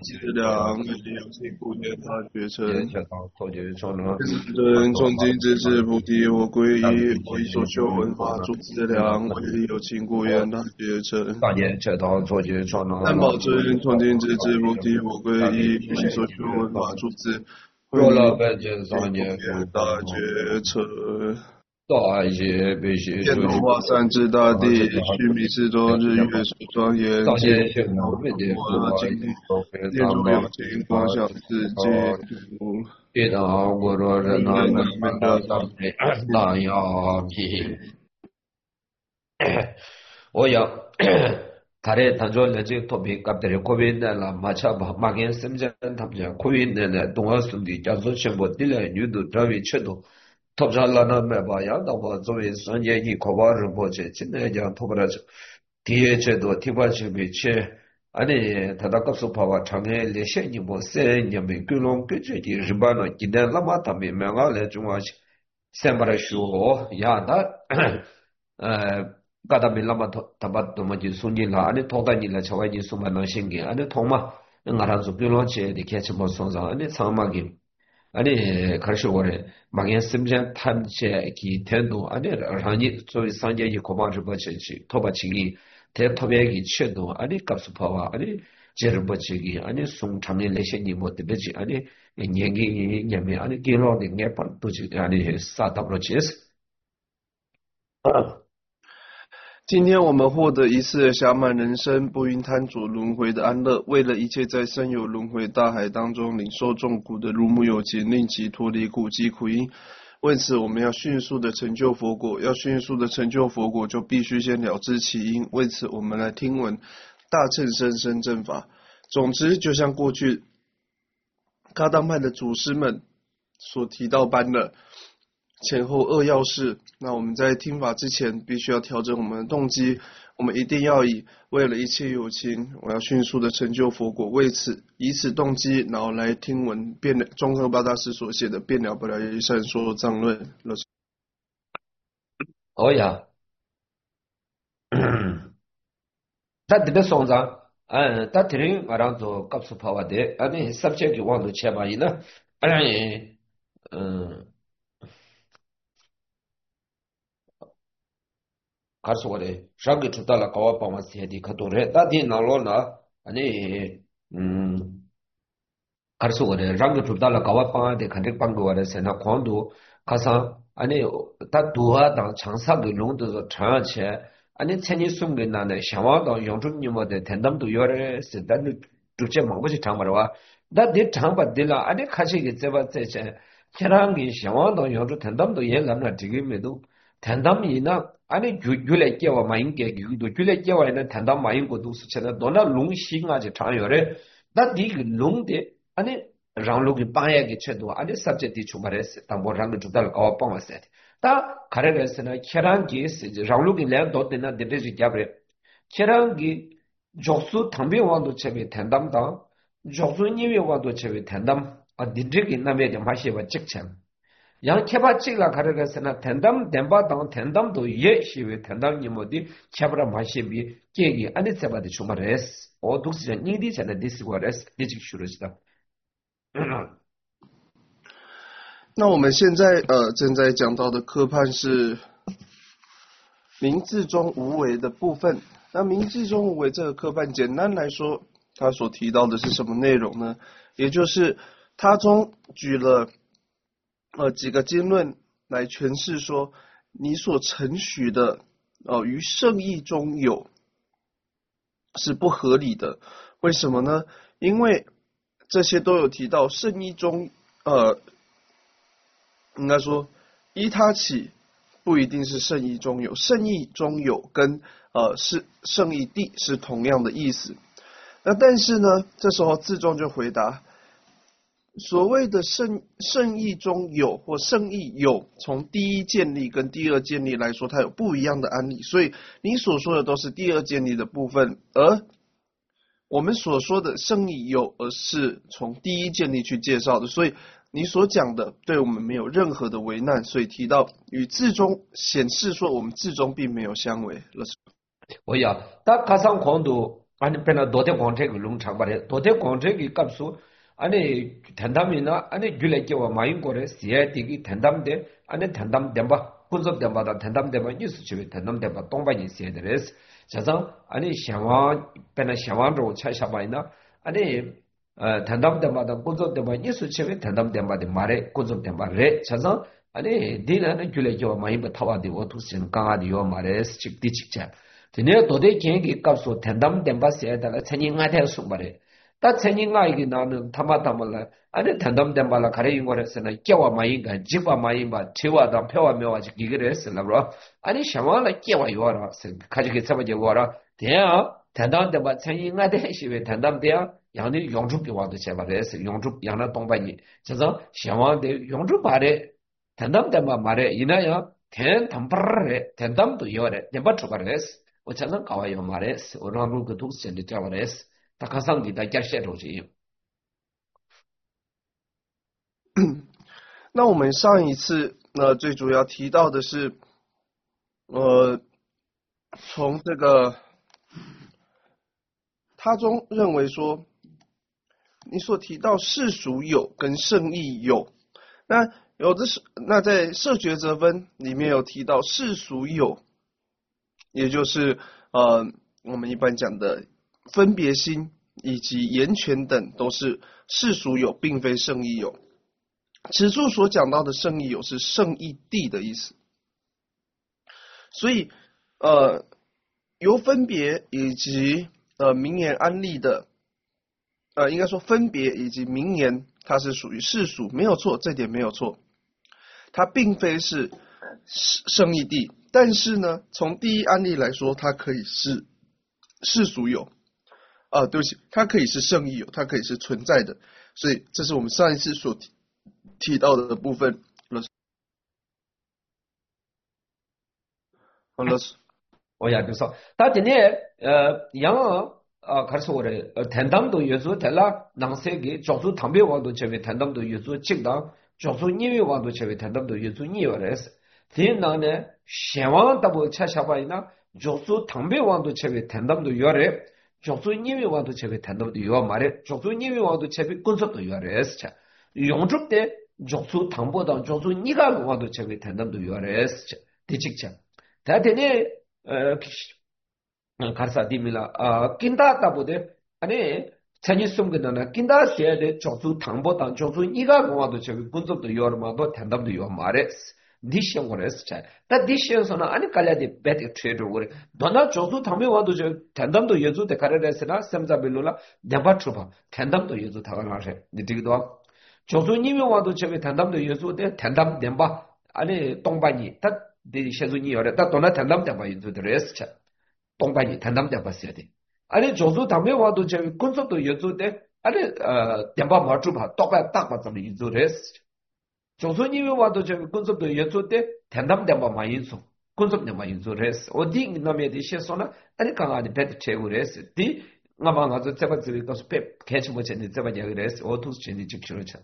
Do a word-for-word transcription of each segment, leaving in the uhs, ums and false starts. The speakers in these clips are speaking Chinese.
资粮，为利有情故愿他绝尘。尊崇敬之至菩提，我皈依。我所修文法诸资粮，为利有情故愿他绝尘。三宝尊崇敬之至菩提，我皈依。我所修文法诸资，为利有情故愿他绝尘。 大业必须天龙化三至大地，须弥四周，日月所庄严。见天龙为我经历，念诸有情光享世界。 一当我若人那门门的三昧大要皮，我要다레 단조 레지 토픽 갑들이 코빈데라 마차 마겐 심전 탑자 코빈데네 동화순디 자소 첨보 딜레 뉴도 드라위 쳐도 톱잘라나 메바야 다바 조이 선제기 코바르 보체 진내장 토브라죠 뒤에 제도 티바치비 체 아니 다다급수 파와 장애 레셰니 뭐 세냐미 글롱 그제디 리바노 기단 라마타미 메가레 중화시 셈바라슈 야다 에 가다미 라마 타바도 뭐지 순진라 아니 토다니라 저와지 수만나 신기 아니 통마 응아라서 글롱체 디케치 뭐 손상 아니 상마기 아니 가르쳐오래 망연 심장 탐제 기 텐도 아니 라니 저희 상제기 고방을 버치지 토바치기 대토백이 쳐도 아니 값수파와 아니 제르버치기 아니 송창의 레신이 못 되지 아니 년기 년미 아니 길로데 녀판 도지 아니 사다브로치스 今天我们获得一次的暇满人生，不因贪着轮回的安乐，为了一切在生有轮回大海当中领受众苦的如母有情，令其脱离苦集苦因。为此，我们要迅速的成就佛果。要迅速的成就佛果，就必须先了知其因。为此，我们来听闻大乘生生正法。总之，就像过去噶当派的祖师们所提到般的前后扼要是，那我们在听法之前必须要调整我们的动机，我们一定要以为了一切有情，我要迅速的成就佛果，为此以此动机，然后来听闻辩中科巴大师所写的《辩了不了一善说藏论》。 哦呀，他这个松藏，嗯，他听人马上做告诉跑完的，啊，你 subject 往头切吧，伊呢，嗯。가르쳐오래 샤기 주달라 가와 바마스헤디 카토레 다디 나로나 아니 음 가르쳐오래 랑기 주달라 가와 바마데 칸데 방고와레 세나 콘도 가사 아니 다 두하당 장사의 롱도 장체 아니 천이 숨게 나네 샤와도 용준님한테 된담도 요래 세단 두째 먹고지 장마와 나디 장바딜라 아니 카시게 제바 제제 캐랑기 샤와도 용준 된담도 예람나 지금에도 단담이나 아니 줄에 깨와 마인게 유도 줄에 깨와 있는 단담 마인고도 수체나 너나 롱싱아지 장열에 나디 롱데 아니 랑록이 빠야게 쳐도 아니 sabjecti chumares tambo rang judal kawa pangwaset ta khareresna kherangi 랑록이 랜도 되나 데데지 잡래 kherangi joksu tambe wando chebe 단담다 joksu niwe wando chebe 단담 아 디드기 남에 마시바 직참 양 케바 찍라 가르가스나 텐담 덴바당 텐담도 예시베 텐담 니모디 케브라 마시비 계기 아니세바디 주마레스 오 독스전 니디 전에 디스고레스 디직 슈르스다 那我们现在呃正在讲到的科判是明字中无为的部分。那明字中无为这个科判，简单来说，它所提到的是什么内容呢？也就是它中举了呃，几个经论来诠释说，你所承许的，呃，于圣意中有是不合理的。为什么呢？因为这些都有提到圣意中，呃，应该说依他起不一定是圣意中有，圣意中有跟呃是圣意地是同样的意思。那但是呢，这时候字中就回答。所谓的圣圣意中有或圣意有，从第一建立跟第二建立来说，它有不一样的案例，所以你所说的都是第二建立的部分，而我们所说的圣意有，而是从第一建立去介绍的，所以你所讲的对我们没有任何的为难，所以提到与字中显示说我们字中并没有相违。 我呀，他卡上狂度 아니 배나 도대 광택을 롱창 말해 도대 광택이 값수 아니 단담이나 아니 줄레께와 마인고래 시에티기 단담데 아니 단담 뎀바 군섭 뎀바다 단담 뎀바 뉴스 집에 단담 뎀바 동반이 시에드레스 자상 아니 샤완 배나 샤완로 차샤바이나 아니 단담 뎀바다 군섭 뎀바 뉴스 집에 단담 뎀바데 말에 군섭 뎀바레 자상 아니 디나는 줄레께와 마인바 타와디 오투신 강아디요 말레스 직디 직자 드네 도대 계획이 값소 단담 뎀바스에다가 천인가 대수 말에 다 천인가 이게 나는 타마타말라 아니 단담 뎀바라 가래인 거랬으나 깨와 마인가 집와 마인바 제와다 폐와 묘와지 기그를 했으나 그러 아니 샤마나 깨와 요라 가지게 잡아져 와라 대야 단담 뎀바 천인가 대시에 단담 대야 양의 용주비 와도 제발했어 용주 양나 동반이 그래서 샤마데 용주 바래 단담 뎀바 말에 이나야 된 담바래 단담도 요래 뎀바 추가했어我常常搞完有马来斯，我让路个都是的叫马来斯，他看上的大家写东西。 那我们上一次呃最主要提到的是，呃，从这个他中认为说，你所提到世俗有跟圣意有，那有的是那在摄学则分里面有提到世俗有。也就是呃，我们一般讲的分别心以及言权等都是世俗有，并非圣意有。此处所讲到的圣意有是圣意谛的意思，所以呃，由分别以及呃名言安立的，呃，应该说分别以及名言，它是属于世俗，没有错，这点没有错，它并非是圣意谛。但是呢，从第一案例来说，它可以是世俗有，啊、呃，对不起，它可以是圣意有，它可以是存在的，所以这是我们上一次所 提, 提到的部分。好了， 我也就说，但今天呃，杨啊，开始我的呃，谈当都有时候谈了，南山给找出唐边王都前面谈当都有时候进当，找出宁远王都前面谈当都有时候宁远来是。这呢呢，先王大部恰恰把呢，就是唐北王都切为谈他们都有嘞，就是宁远王都切为谈他们都有嘛嘞，就是宁远王都切为工作都有嘞是切，用着的就是唐北当就是你个王都切为谈他们都有嘞是切，第七切，但是呢，呃，嗯，卡萨地米了啊，跟大大部的，啊呢。参与送给的呢，跟他写的就是唐北当就是你个王都切为工作都有嘛，都谈他们都有嘛嘞。디시한 거랬어. 다 디시에서는 아니 갈래디 베트 트레이더 우리 도나 조수 담에 와도 저 단담도 여주 대 가래래서나 샘자빌로라 네바트로바 단담도 여주 다가나세 니디기도 조수 님이 와도 저기 단담도 여주 대 단담 뎀바 아니 동반이 다 디시에서니 여래 다 도나 단담 뎀바 여주 드레스 동반이 단담 뎀바 써야 돼. 아니 조수 담에 와도 저기 군속도 여주 대 아니 어 뎀바 마주바 똑바 딱바 좀 여주 드레스 조선님이 와도 저 군섭도 여쭤 때 단담담바 많이 줘. 군섭님 많이 줘레스. 어디 남에 대시서나 아니 강아지 배트 채우레스. 디 나만 가서 제가 저기 가서 배 개치 못 했는데 제가 얘기레스. 어두스 전이 직주로차.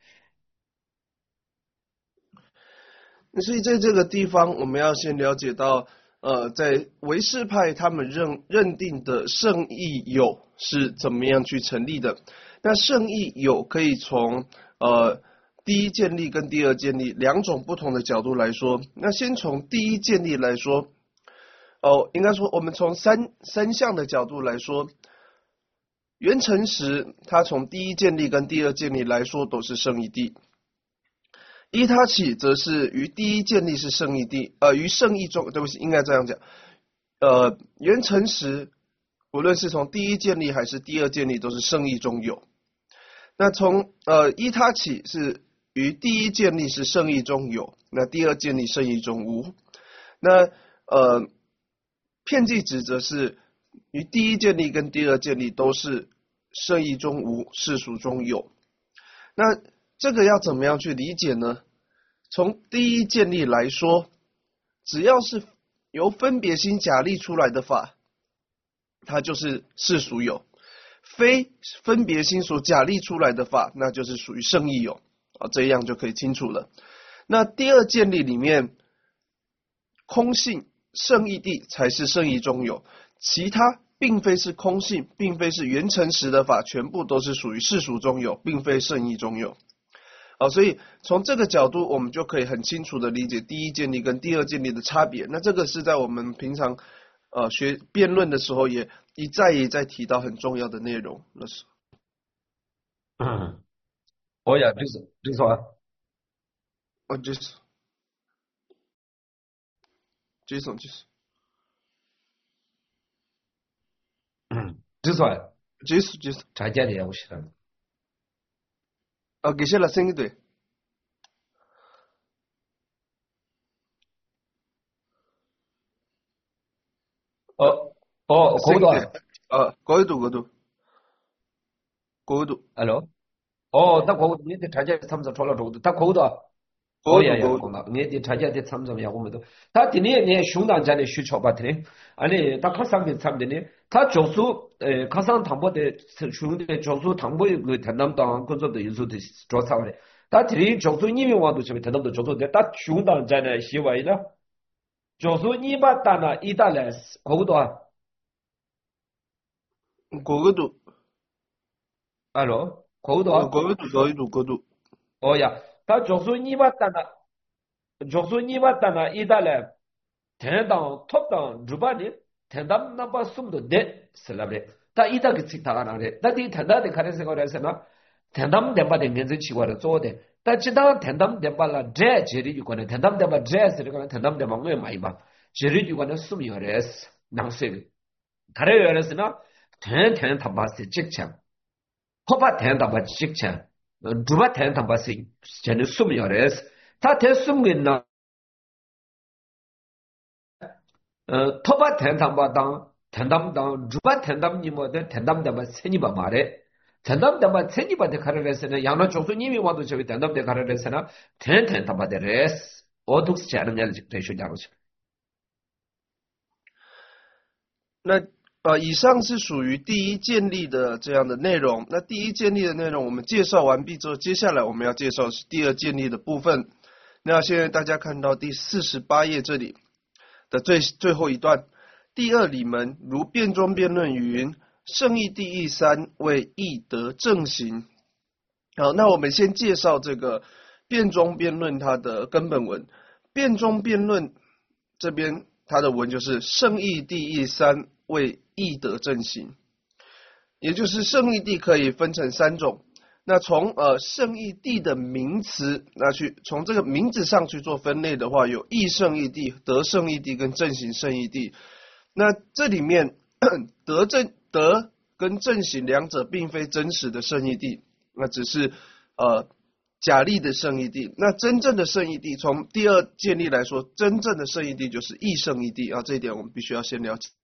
所以在这个地方，我们要先了解到，呃，在唯识派他们认认定的圣意有是怎么样去成立的。那圣意有可以从呃。第一建立跟第二建立两种不同的角度来说，那先从第一建立来说，哦，应该说我们从三三项的角度来说，原诚实它从第一建立跟第二建立来说都是圣意谛，依他起则是于第一建立是圣意谛，呃，于圣意中，对不起，应该这样讲，呃，原诚实无论是从第一建立还是第二建立都是圣意中有，那从呃依他起是于第一建立是圣意中有，那第二建立圣意中无。那呃，片剂指则是于第一建立跟第二建立都是圣意中无，世俗中有。那这个要怎么样去理解呢？从第一建立来说，只要是由分别心假立出来的法，它就是世俗有；非分别心所假立出来的法，那就是属于圣意有。啊，这样就可以清楚了。那第二建立里面，空性圣意谛才是圣意中有，其他并非是空性，并非是原诚实的法，全部都是属于世俗中有，并非圣义中有。好，所以从这个角度，我们就可以很清楚的理解第一建立跟第二建立的差别。那这个是在我们平常呃学辩论的时候，也一再一再提到很重要的内容。那是， 嗯，哦呀，就是就是说， 哦，就是，就是，就是， 嗯，就是说， 就是，就是， 常见的我晓得。 啊，给下了声音对， 哦哦， 声音对， 口的啊，高度高度高度 ，hello。哦，那口你的常见他们说了中的，他口的。哦呀呀， 高度高度， 讲了，你的常见的他们怎么样？我们都，他今年呢，熊当家的需求吧，的，啊你他考上的他们的呢，他教书呃考上唐博的兄弟教书唐博个谈他们当工作的有时候的做啥的，他这里教书你们往都去谈他们的教书的，他熊当家呢希望呢，教书你把单呢一单来口多高度， ，hello，口呃， 多。 高度高度高度， 哦呀，他就说你把单了，就说你把单了，一旦来，天当 top 当主办的，天当那把送的的，是了的。他一旦给其他人的，那你天当的看的是个来什么？天当的把的颜色奇怪的做的，但其他天当的把了这这里就可能天当的把这是这个天当的把我买吧，这里就可能送有的是难说的，他的原来是呢，天天他把是极强，后把天他把极强。呃，主把天堂把是现在说明要的是，他天说明呢，呃，他把天堂把当天堂当主把天堂你么的天堂的把千你把嘛的，天堂的把千你把的看的是呢，养了就是你们往都去天堂的看的是呢，天天他把的是，我都是这样的在学讲去。 那呃，以上是属于第一建立的这样的内容。那第一建立的内容我们介绍完毕之后，接下来我们要介绍是第二建立的部分。那现在大家看到第四十八页这里的最最后一段，第二理门如辩中辩论云：圣义第一三为义德正行。好，那我们先介绍这个辩中辩论它的根本文。辩中辩论这边它的文就是圣义第一三为义德正行，也就是圣义谛可以分成三种。那从呃圣义谛的名词，那去从这个名字上去做分类的话，有义圣义谛、德圣义谛跟正行圣义谛。那这里面德正德跟正行两者并非真实的圣义谛，那只是呃假立的圣义谛。那真正的圣义谛，从第二建立来说，真正的圣义谛就是义圣义谛啊，这一点我们必须要先了解。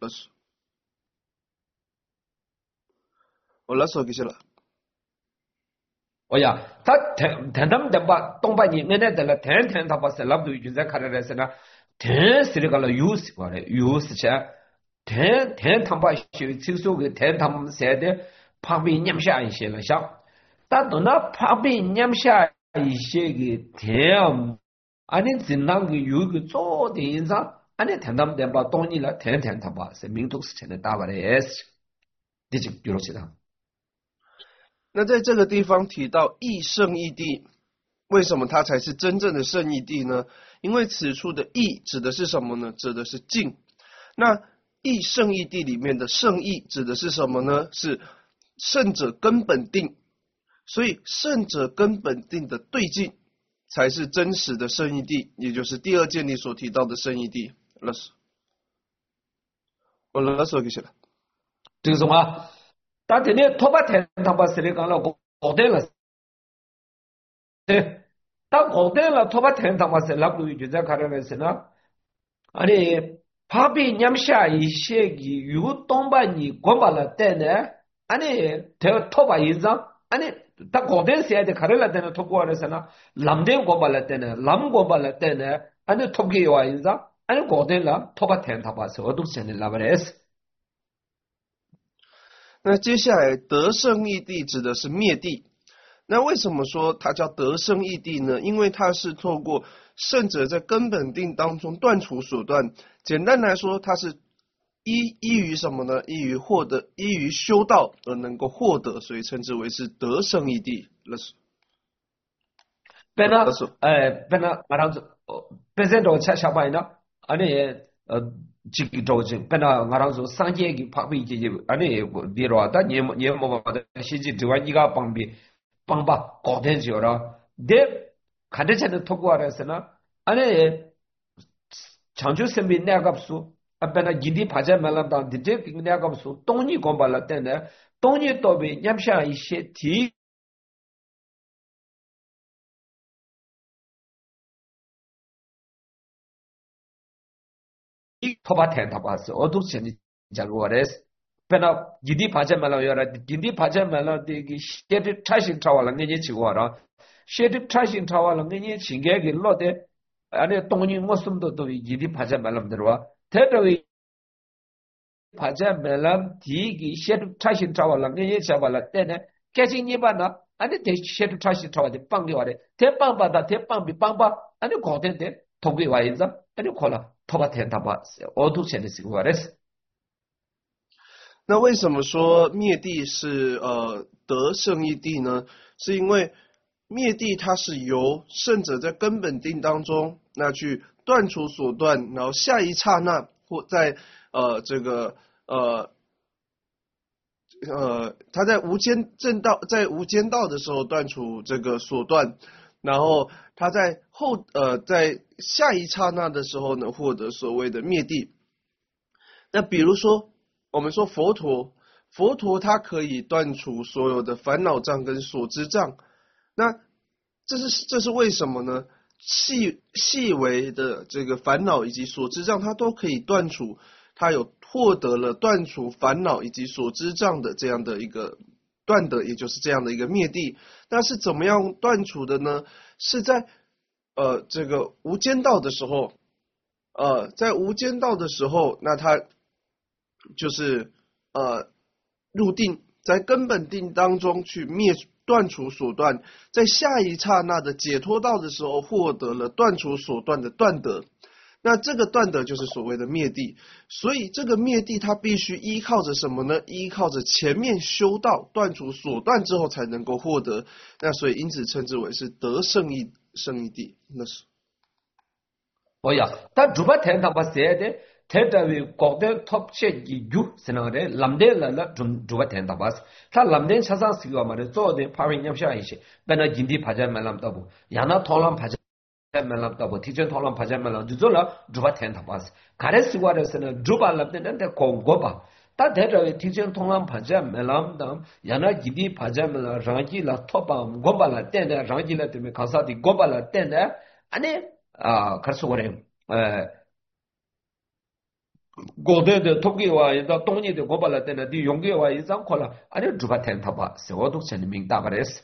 我来说给了。 哦呀，他天天他们的把东北人，俺那的了，天天他把是那不就在看的是呢，天是那个了有时过来，有时些天天他把就听说个天他们写的旁边念下一些了想，但等到旁边念下一些个天，俺那只那个有个做的人上，俺那天他们的把东西了，天天他把是民族事情的打完的也是，这就有了其他。 那在这个地方提到义圣义谛，为什么它才是真正的圣义谛呢？因为此处的义指的是什么呢？指的是敬。那义圣义谛里面的圣义指的是什么呢？是圣者根本定。所以圣者根本定的对境才是真实的圣义谛，也就是第二建立所提到的圣义谛。我勒索给写了。 这个什么？但今天托巴天他把事里讲了，搞搞定了。对，当搞定了，托巴天他把事那不就在看的是呢？啊，你旁边念下一些个有东巴你管把了的呢？啊，你他托巴一张，啊你他搞定些的看了的呢，托过来是呢？南边管把了的呢，南管把了的呢？啊你托给我一张，啊你搞定了，托巴天他把事我都现在那不来是。 那接下来得胜义谛指的是灭谛。那为什么说它叫得胜义谛呢？因为它是透过圣者在根本定当中断除所断。简单来说，它是依依于什么呢？依于获得，依于修道而能够获得，所以称之为是得胜义地。那是。 本来呃本来马上就本身都吃下班呢，而且呃这个周期本来马上就三节个旁边这些，而且比如说，但你你莫把的实际之外，你个旁边帮把搞定就了，对，看得见的通过的是呢，而且长久身边那个数，啊本来一地爬在马路上，的这个那个数，东尼讲白了，等等，东尼多边眼下一些题。托巴天塔巴斯，我都现在讲过的是，本来一地爬在马路上，一地爬在马路的个写的差心差完了，人家去过了，写的差心差完了，人家去给给落的，啊那东西我什么都都一地爬在马路的话，他这个爬在马路第一个写的差心差完了，人家去完了，但呢，改成你把那，啊那得写的差心差完的帮的话的，他帮把他，他帮比帮把，啊那搞定的，通过话意思，啊那可能。托巴天塔巴是，我都现在是过来是。 那为什么说灭地是呃得胜义地呢？是因为灭地它是由圣者在根本定当中，那去断除所断，然后下一刹那或在呃这个呃呃他在无间正道在无间道的时候断除这个所断。然后他在后呃在下一刹那的时候呢，获得所谓的灭地。那比如说，我们说佛陀，佛陀他可以断除所有的烦恼障跟所知障。那这是这是为什么呢？细细微的这个烦恼以及所知障，他都可以断除，他有获得了断除烦恼以及所知障的这样的一个。断的，也就是这样的一个灭地。那是怎么样断除的呢？是在呃这个无间道的时候，呃在无间道的时候，那他就是呃入定，在根本定当中去灭断除所断，在下一刹那的解脱道的时候，获得了断除所断的断得。那这个断得就是所谓的灭地，所以这个灭地它必须依靠着什么呢？依靠着前面修道断除所断之后才能够获得，那所以因此称之为是得胜义胜义地。那是。 哦呀，但主把天堂把写的，天堂为高的 top 些一有是那个蓝的了了，主主把天堂把，他蓝的车上是个嘛的，做的旁边要下一些，本来今天爬在门上到不，让他讨论爬在。melap tabo teacher tholam phaja melap juzola juba ten thabas kare siwa de sene juba labde de ko goba ta de de teacher tholam phaja melap dam yana gidi phaja melap rangi la thopa goba la ten de rangi la te me khasa di goba la ten de ane a kharsu gore eh gode de thoki wa da tongni de goba la ten de di yongge wa izang khola ane juba ten thaba se odu chen ming da bares。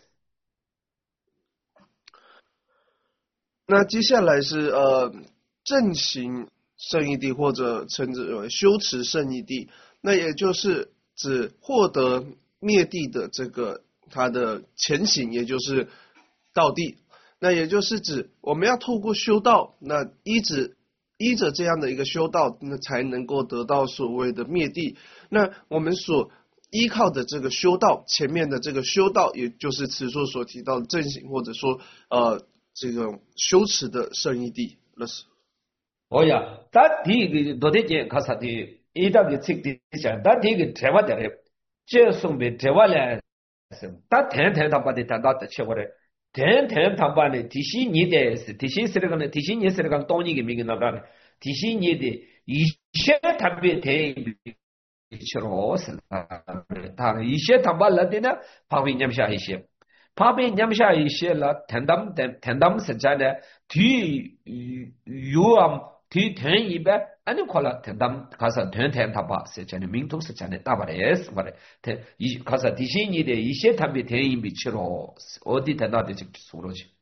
那接下来是呃正行胜义地，或者称之为修持胜义地，那也就是指获得灭地的这个它的前行，也就是道地。那也就是指我们要透过修道，那依着依着这样的一个修道，那才能够得到所谓的灭地。那我们所依靠的这个修道，前面的这个修道，也就是此处所提到的正行，或者说呃。这种修持的胜义地，那是。 哦呀，他第一个昨天讲卡萨的，一到个这个讲，他第一个台湾的人，这送给台湾人，他天天他把的谈到的吃过来，天天他把的提醒你的是提醒是那个呢，提醒你是那个当年的名人那个呢，提醒你的一些特别天。吃了是啊，他一些他把了的呢，旁边念下一些。旁边念下一些了，天堂天天堂实在的，体有啊，体天一般，俺就看了天堂，开始天天他把实在的民族实在的大把的也是把的，天一开始提醒你的一些特别天一比吃了，我的天堂的就说了去。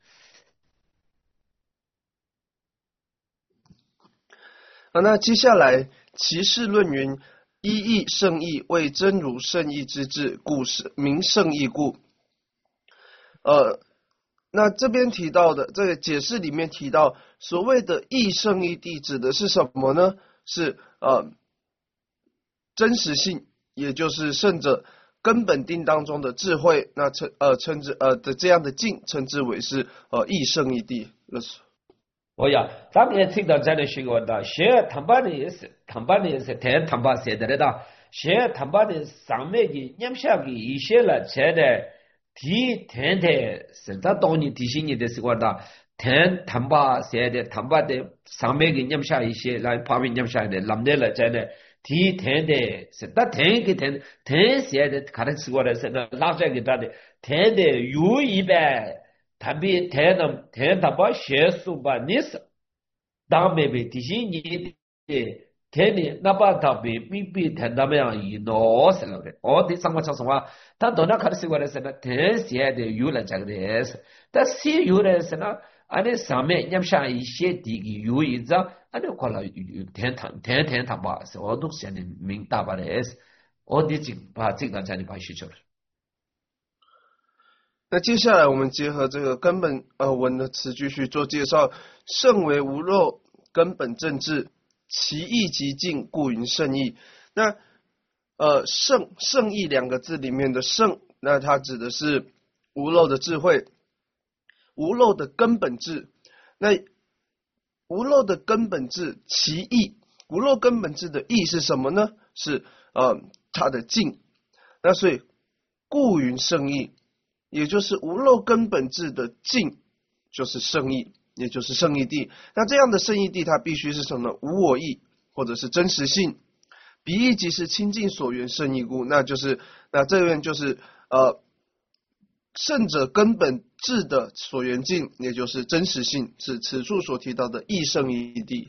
啊，那接下来其事论云：一义胜义，为真如胜义之志，故是名胜义故。呃，那这边提到的这个解释里面提到，所谓的义胜义地指的是什么呢？是呃真实性，也就是圣者根本定当中的智慧，那称呃称之呃的这样的境，称之为是呃义圣义谛。 哦呀，咱们也听到这里学过的，学坦巴的也是，坦巴的也是，谈坦巴写的了的，学坦巴的上面的念下的一些了，写的提谈的是在当你提醒你的时候的，谈坦巴写的坦巴的上面的念下一些，来旁边念下的，那么了这的提谈的是在谈一个谈谈写的，可能是我的是那拉这个他的谈的有一般。谈比谈的谈他把学术把历史当没被提醒你的谈的那把他被没被谈他们样一闹死了的，我的生活讲实话，他到那看的是我的是呢，谈写的有了这个的是，但写有的是呢，俺的上面念下一些的有一张，俺就过了谈谈谈谈他把是我都写的明大把的是，我的这把这个这里把需求了。 那接下来我们结合这个根本呃文的词句去做介绍，圣为无漏，根本正治，其义极尽，故云圣义。那呃圣圣义两个字里面的圣，那它指的是无漏的智慧，无漏的根本智。那无漏的根本智，其义，无漏根本智的义是什么呢？是呃它的尽。那所以故云圣义。也就是无漏根本智的尽，就是圣义，也就是圣义谛。那这样的圣义谛，它必须是什么呢？无我义，或者是真实性。彼义即是清净所缘圣义故，那就是那这边就是呃圣者根本智的所缘境，也就是真实性，是此处所提到的义圣义谛。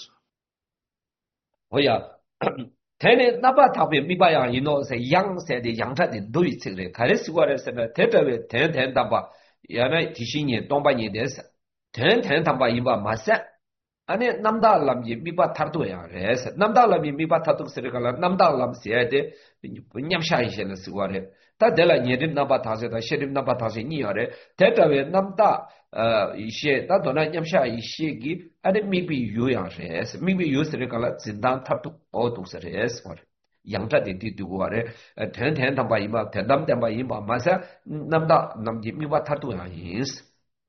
我呀。他呢，哪怕他们没把样一弄是养生的养生的都一起来，开始过来是呢，他这位天天他把原来提醒你东把你的事，天天他把一把马上，啊呢，那么大人也没把他都样来是，那么大人也没把他都是那个了，那么大人写的不念下一些的是过来，他得了你的那把他是他写的那把他是你要的，他这位那么大。呃，一些他当然念下一些个，啊，那没必有样式，是没必有是那个了，真当他都我都是这是我的，养着的的对我的，呃，天天他把一把，天天他把一把，马上那么大，那么你没把他都样意思。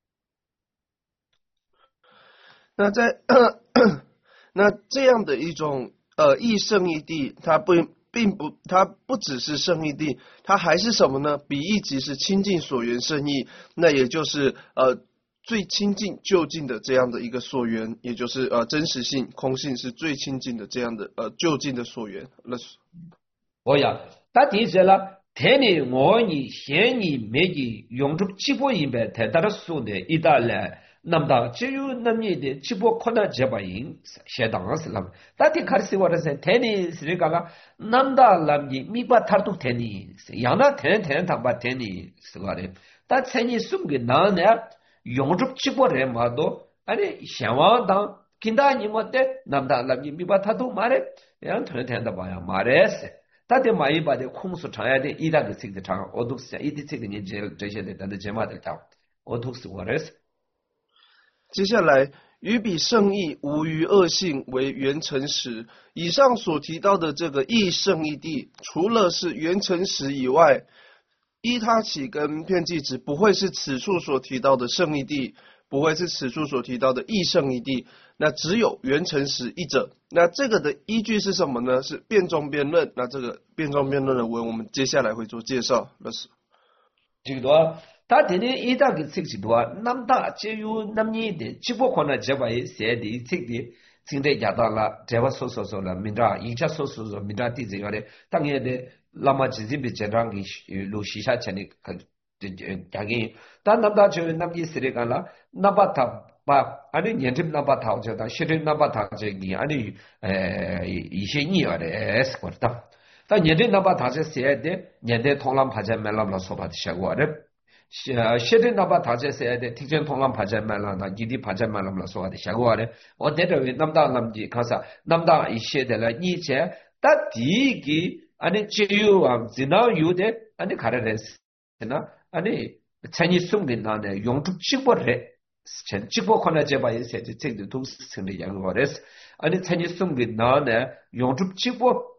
那在那这样的一种呃义圣义谛，它不并不，它不只是圣义谛，它还是什么呢？彼义即是清净所缘圣义，那也就是呃。最亲近就近的这样的一个所缘，也就是呃真实性、空性是最亲近的这样的呃就近的所缘。 我呀，他提出了天你我你现你没你用出几波一百太大的数的一大来，那么大只有那么的几波可能几百银，相当是那么。他提开始我的是天你是那个了，那么大那么你把他都天你，让他天天他把天你是个的，但天你送给哪呢？用出几波人嘛都，安尼向往当，跟他你么的，那么大那你没把他都骂的，让天天的把呀骂的是，他的骂一把的控诉长呀的，一大个这个长，我都是一的这个年纪这些的，但是节目的长，我都是我的是。 接下来，与彼圣义无余恶性为原成实。以上所提到的这个义圣义谛，除了是原成实以外，依他起跟遍计指不会是此处所提到的圣义谛，不会是此处所提到的义圣义谛，那只有原成实一者。那这个的依据是什么呢？是辩中辩论。那这个辩中辩论的文，我们接下来会做介绍。那是这个他今天一大个这个多，那么大只有那么一点，只不过呢，这把写的这个。现在讲到了，这话说说说了，明朝以前说说说，明朝地这个的，当年的那么直接被家长给录西下前的，这这讲给，但那么就那么意思的讲了，那把他把，安尼年轻那把他就他，学生那把他就你安尼呃一些你要的哎是过的，但年轻那把他是写的，年代同样拍在买那么说法的写过的。呃，现在那把他在写的，提前同样拍在买了，那你的拍在买了，说的下个的，我在这里那么大那么的，看啥，那么大一些的了，以前但第一个，安尼只有啊，只能有的，安尼看的人是呢，安尼参与送给那呢，用出几波人，前几波可能这把一些的这个都是成了样个的，安尼参与送给那呢，用出几波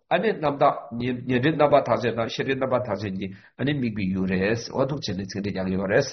아니 남다 니니 나바 타세나 시리 나바 타세니 아니 미비 유레스 어둑 전에 전에 양 요레스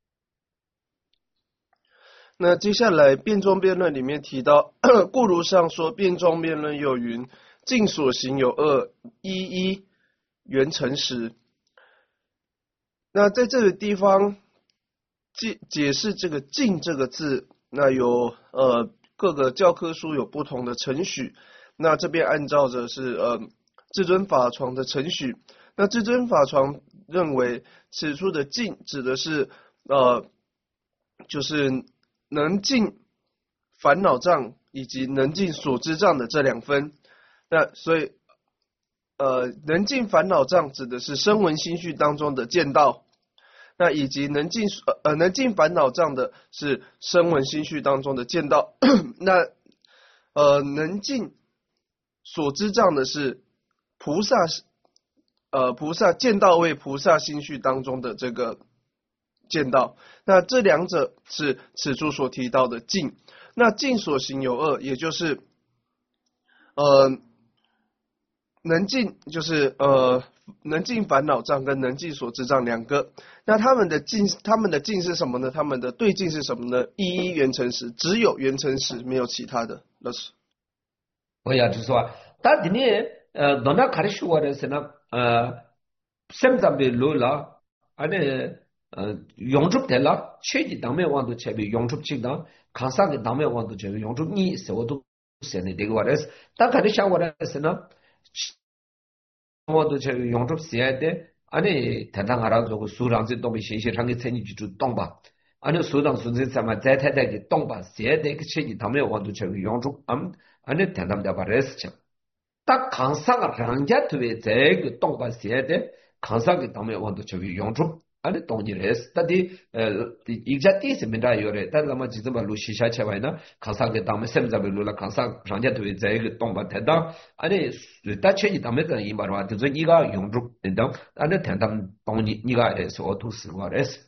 那接下来辩中辩论里面提到，故如上说，辩中辩论有云：尽所行有二，一一原诚实。那在这个地方解解释这个“尽”这个字，那有呃各个教科书有不同的程序。那这边按照着是呃至尊法床的程序。那至尊法床认为，此处的“尽”指的是呃就是能尽烦恼障以及能尽所知障的这两分。那所以呃能尽烦恼障指的是声闻心绪当中的见道，那以及能尽呃能尽烦恼障的是声闻心绪当中的见道。那呃能尽所知障的是菩萨呃菩萨见道位菩萨心绪当中的这个见道。那这两者是此处所提到的尽。那尽所行有二，也就是呃能尽就是呃能尽烦恼障跟能尽所知障两个。那他们的尽他们的尽是什么呢？他们的对尽是什么呢？一一原诚实，只有原诚实，没有其他的。老师， 我要就说，但今天呃，那那开始说的是呢，呃，现在的路了，而且呃，用处的了，确实当面往都前面用处知道，看啥个当面往都前面用处你是我都现在这个话的是，但开始想我的是呢。我都去用出写的，安尼台上还让做个书上这东西信息上的成绩就懂吧，安尼书上书这什么在台台的懂吧，写的个成绩他们我都去用出，嗯，安尼台上的把这事情，但看上个人家特别这个懂吧写的，看上个他们我都去用出。安尼懂你的是，但的呃，一家第是没大有的，但是嘛，其实嘛，路西下去外呢，看上个当们现在为路了，看上上家对这个东巴太大，安尼但确实他们这一把的话，就是一个用处，你懂？安尼谈他们帮你一个的是我都是我的是。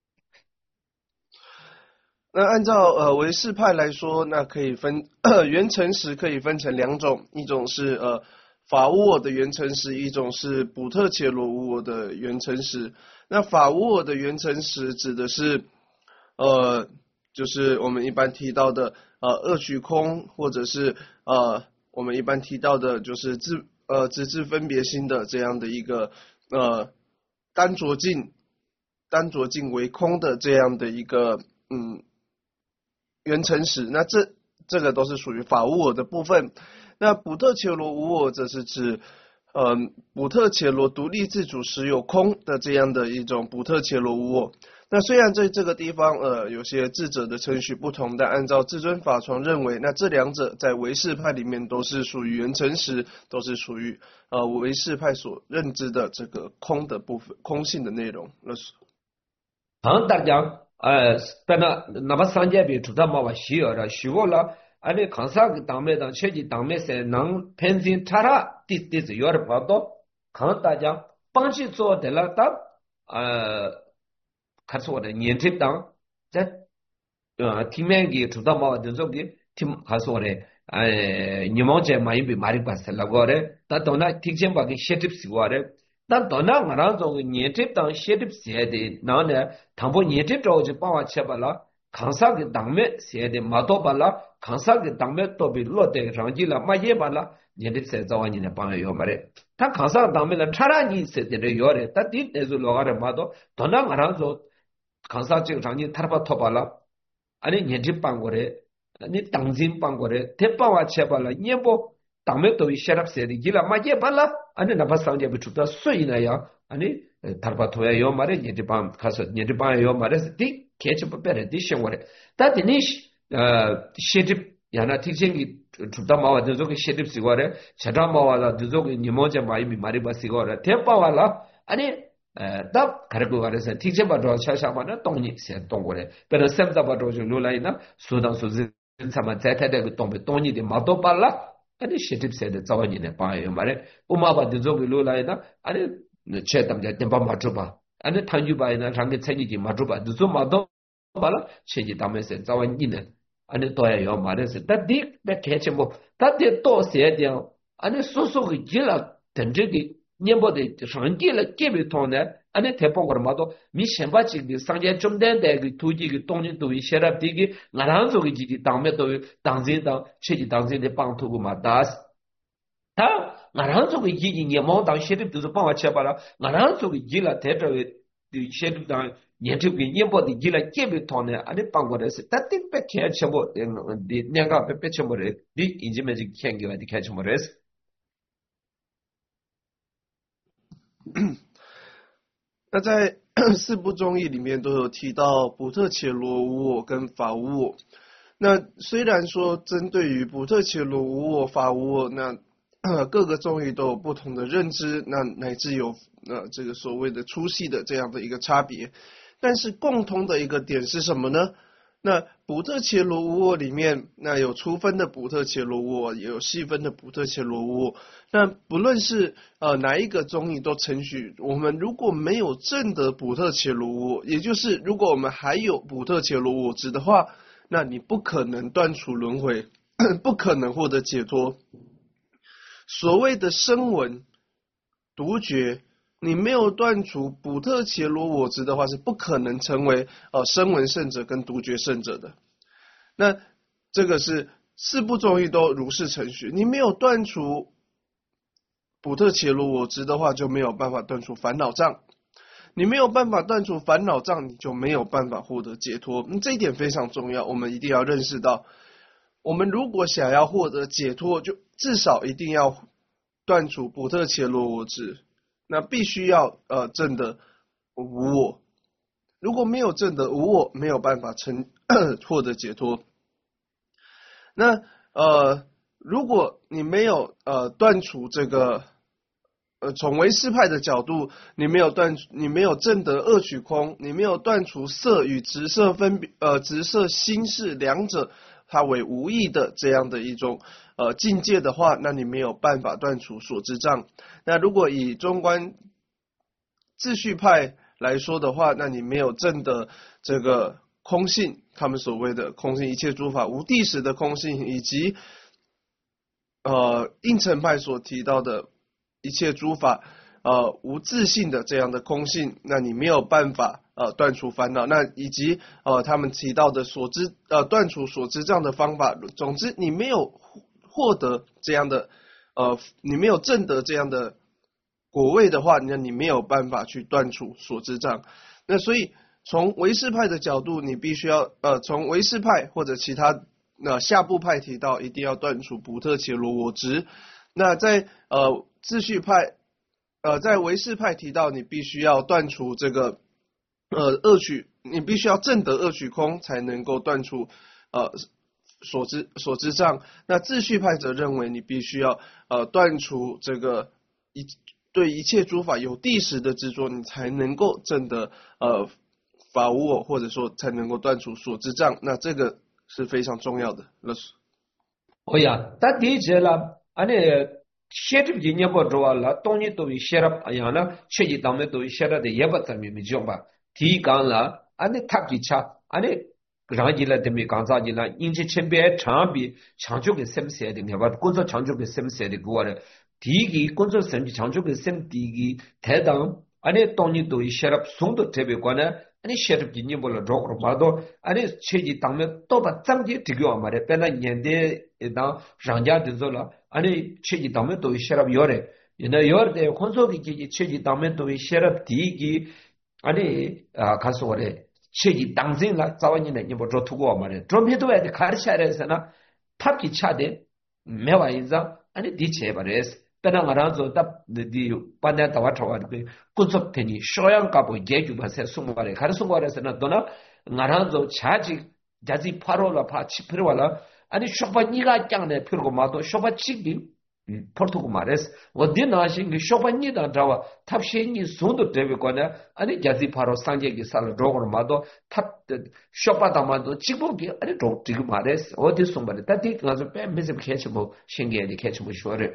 那按照呃唯识派来说，那可以分原诚实可以分成两种，一种是呃法无我的原诚实，一种是补特伽罗无我的原诚实。那法无我的原诚实指的是呃就是我们一般提到的呃二取空，或者是呃我们一般提到的就是自呃直至分别心的这样的一个呃单着境单着境为空的这样的一个嗯原诚实。那这这个都是属于法无我的部分。那补特伽罗无我则是指嗯，补特伽罗独立自主实有空的这样的一种补特伽罗无我。那虽然在这个地方呃有些智者的程序不同，但按照至尊法床认为，那这两者在唯识派里面都是属于原诚实，都是属于呃唯识派所认知的这个空的部分，空性的内容。那是。 好，大家呃，但那那么三界比出他妈妈需要了，需要了。아니 간사기 담에다 최지 담에세 능 펜진 차라 디디즈 요르 봐도 간다자 방치 조 될라다 어 가서데 년팁당 자 팀행기 주다마 된적이 팀 가서래 에 니모제 마이비 마리 바셀라고래 다도나 틱쳔바기 셰팁시고래 난 도나 나라조 년팁당 셰팁시에데 나네 담보 년팁조지 빠와 쳇발라 간사기 담에 세데 마도발라 간사기 담에 또비 로데 랑지라 마예발라 년팁세 자와니네 방요 말에 다 간사 담에는 차라니 세데 요래 다디 내주 로가래 마도 도나 나라조 간사직 랑지 타르바 토발라 아니 년팁 방고래 아니 당진 방고래 대빠와 쳇발라 녀보 담에 또비 셰랍세데 기라 마예발라 아니 나바상제 비추다 수이나야 아니 타르바 토야 요 말에 년팁 방 가서 년팁 방요 말에 디 개체 빼래 디셔워래 다디니 어 셰집 야나 티징이 주다마와 저기 셰집 시고래 자다마와라 저기 니모제 마이미 마리바 시고래 대빠와라 아니 다 가르고 가래서 티제바도 샤샤마나 동니 세 동고래 pero sem자바도 좀 놀라이나 수당 수진 참아 자타데 동베 동니데 마도 빨라 아니 셰집 세데 자원이네 봐요 말에 우마바 저기 놀라이나 아니 체담자 템바 마주바 아니 탄주바이나 장게 체니지 마주바 저 마도 발라 체지 담에서 자원이네 아니 또야 요 말에서 다디 다 개체 뭐 다디 또 세대 아니 소소가 길라 던저기 냠보데 상길라 깨비 통네 아니 대포거 마도 미셴바치기 상제 좀 된데 그 두지기 동진 도이 셰랍디기 나란조기 지디 당메도 당진당 체지 당진데 빵투고 마다스 다 나란조기 지디 냠모당 셰립도 빵와 쳐봐라 나란조기 길라 대저기 셰립당 예트기 냠보데 길라 깨비 통네 아니 빵거레스 따띵 빼케 쳐보 내가 빼빼 쳐보래 디 인지메지 캔기가 디 캐쳐보레스 那在四部中义里面都有提到补特伽罗无我跟法无我。那虽然说针对于补特伽罗无我、法无我，那、呃、各个中义都有不同的认知，那乃至有呃这个所谓的粗细的这样的一个差别，但是共通的一个点是什么呢？那补特伽罗无我里面，那有粗分的补特伽罗无我，也有细分的补特伽罗无我。那不论是呃哪一个中义都承许，我们如果没有正的补特伽罗无我，也就是如果我们还有补特伽罗我执的话，那你不可能断除轮回，不可能获得解脱。所谓的声闻、独觉，你没有断除补特伽罗我执的话，是不可能成为呃声闻圣者跟独觉圣者的。那这个是四部中义都如是承许，你没有断除补特伽罗我执的话，就没有办法断除烦恼障。你没有办法断除烦恼障，你就没有办法获得解脱。嗯，这一点非常重要，我们一定要认识到，我们如果想要获得解脱，就至少一定要断除补特伽罗我执。那必须要呃证得无我，如果没有证得无我，没有办法成获得解脱。那呃，如果你没有呃断除这个呃从唯识派的角度，你没有断，你没有证得二取空，你没有断除色与直色分别呃直色心识两者它为无异的这样的一种呃境界的话，那你没有办法断除所知障。那如果以中观秩序派来说的话，那你没有证的这个空性，他们所谓的空性一切诸法无地时的空性，以及呃应成派所提到的一切诸法呃无自性的这样的空性，那你没有办法呃断除烦恼。那以及呃他们提到的所知呃断除所知障的方法，总之你没有获得这样的呃你没有证得这样的果位的话，那你没有办法去断除所知障。那所以从唯识派的角度，你必须要呃从唯识派或者其他那、呃、下部派提到一定要断除补特伽罗我执。那在呃秩序派呃在唯识派提到你必须要断除这个呃恶取，你必须要证得恶取空才能够断除呃所知所知障。那秩序派则认为你必须要呃断除这个一对一切诸法有地时的执着，你才能够证得呃法无我，或者说才能够断除所知障。那这个是非常重要的。 哦呀，但第一节了，安尼写这几年不着了，东西都写了，哎呀呢，确实当面都写了的，也不怎么没讲吧。提纲了，安尼他几差，安尼让起来的没刚咋的了，因此前边长比长久的什么写的，你把工作长久的什么写的过来。第一个工作甚至长久的什第一个台当，安尼东西都写了，送到这边过呢。아니 셰르 기니 몰라 로그로 마도 아니 체지 당면 또바 짬게 되고 말에 빼나 년대 나 장자 되절라 아니 체지 당면 또 셰럽 요래 이나 요르데 콘소기 기 체지 당면 또 셰럽 디기 아니 아 가서 그래 체지 당생라 자원이네 뭐 저투고 말에 좀 해도 해 가르쳐야래서나 탑기 차대 매와 인자 아니 디체 바레스 빼나 말아서 답디 반대 다와 쳐가지고 군속되니 쇼양가보 예주바세 숨바래 가르송바래서는 너나 나란조 자지 자지 파로라 파 치프르와라 아니 쇼바니가 짱네 필고 마도 쇼바치기 포르투고 말레스 어디 나신 게 쇼바니다 다와 탑셰니 손도 되거나 아니 자지 파로 상제기 살 로고로 마도 탑 쇼바다마도 지고기 아니 좀 지고 말레스 어디 숨바래 다디 가서 빼 메세 캐치고 신기하게 캐치고 쇼래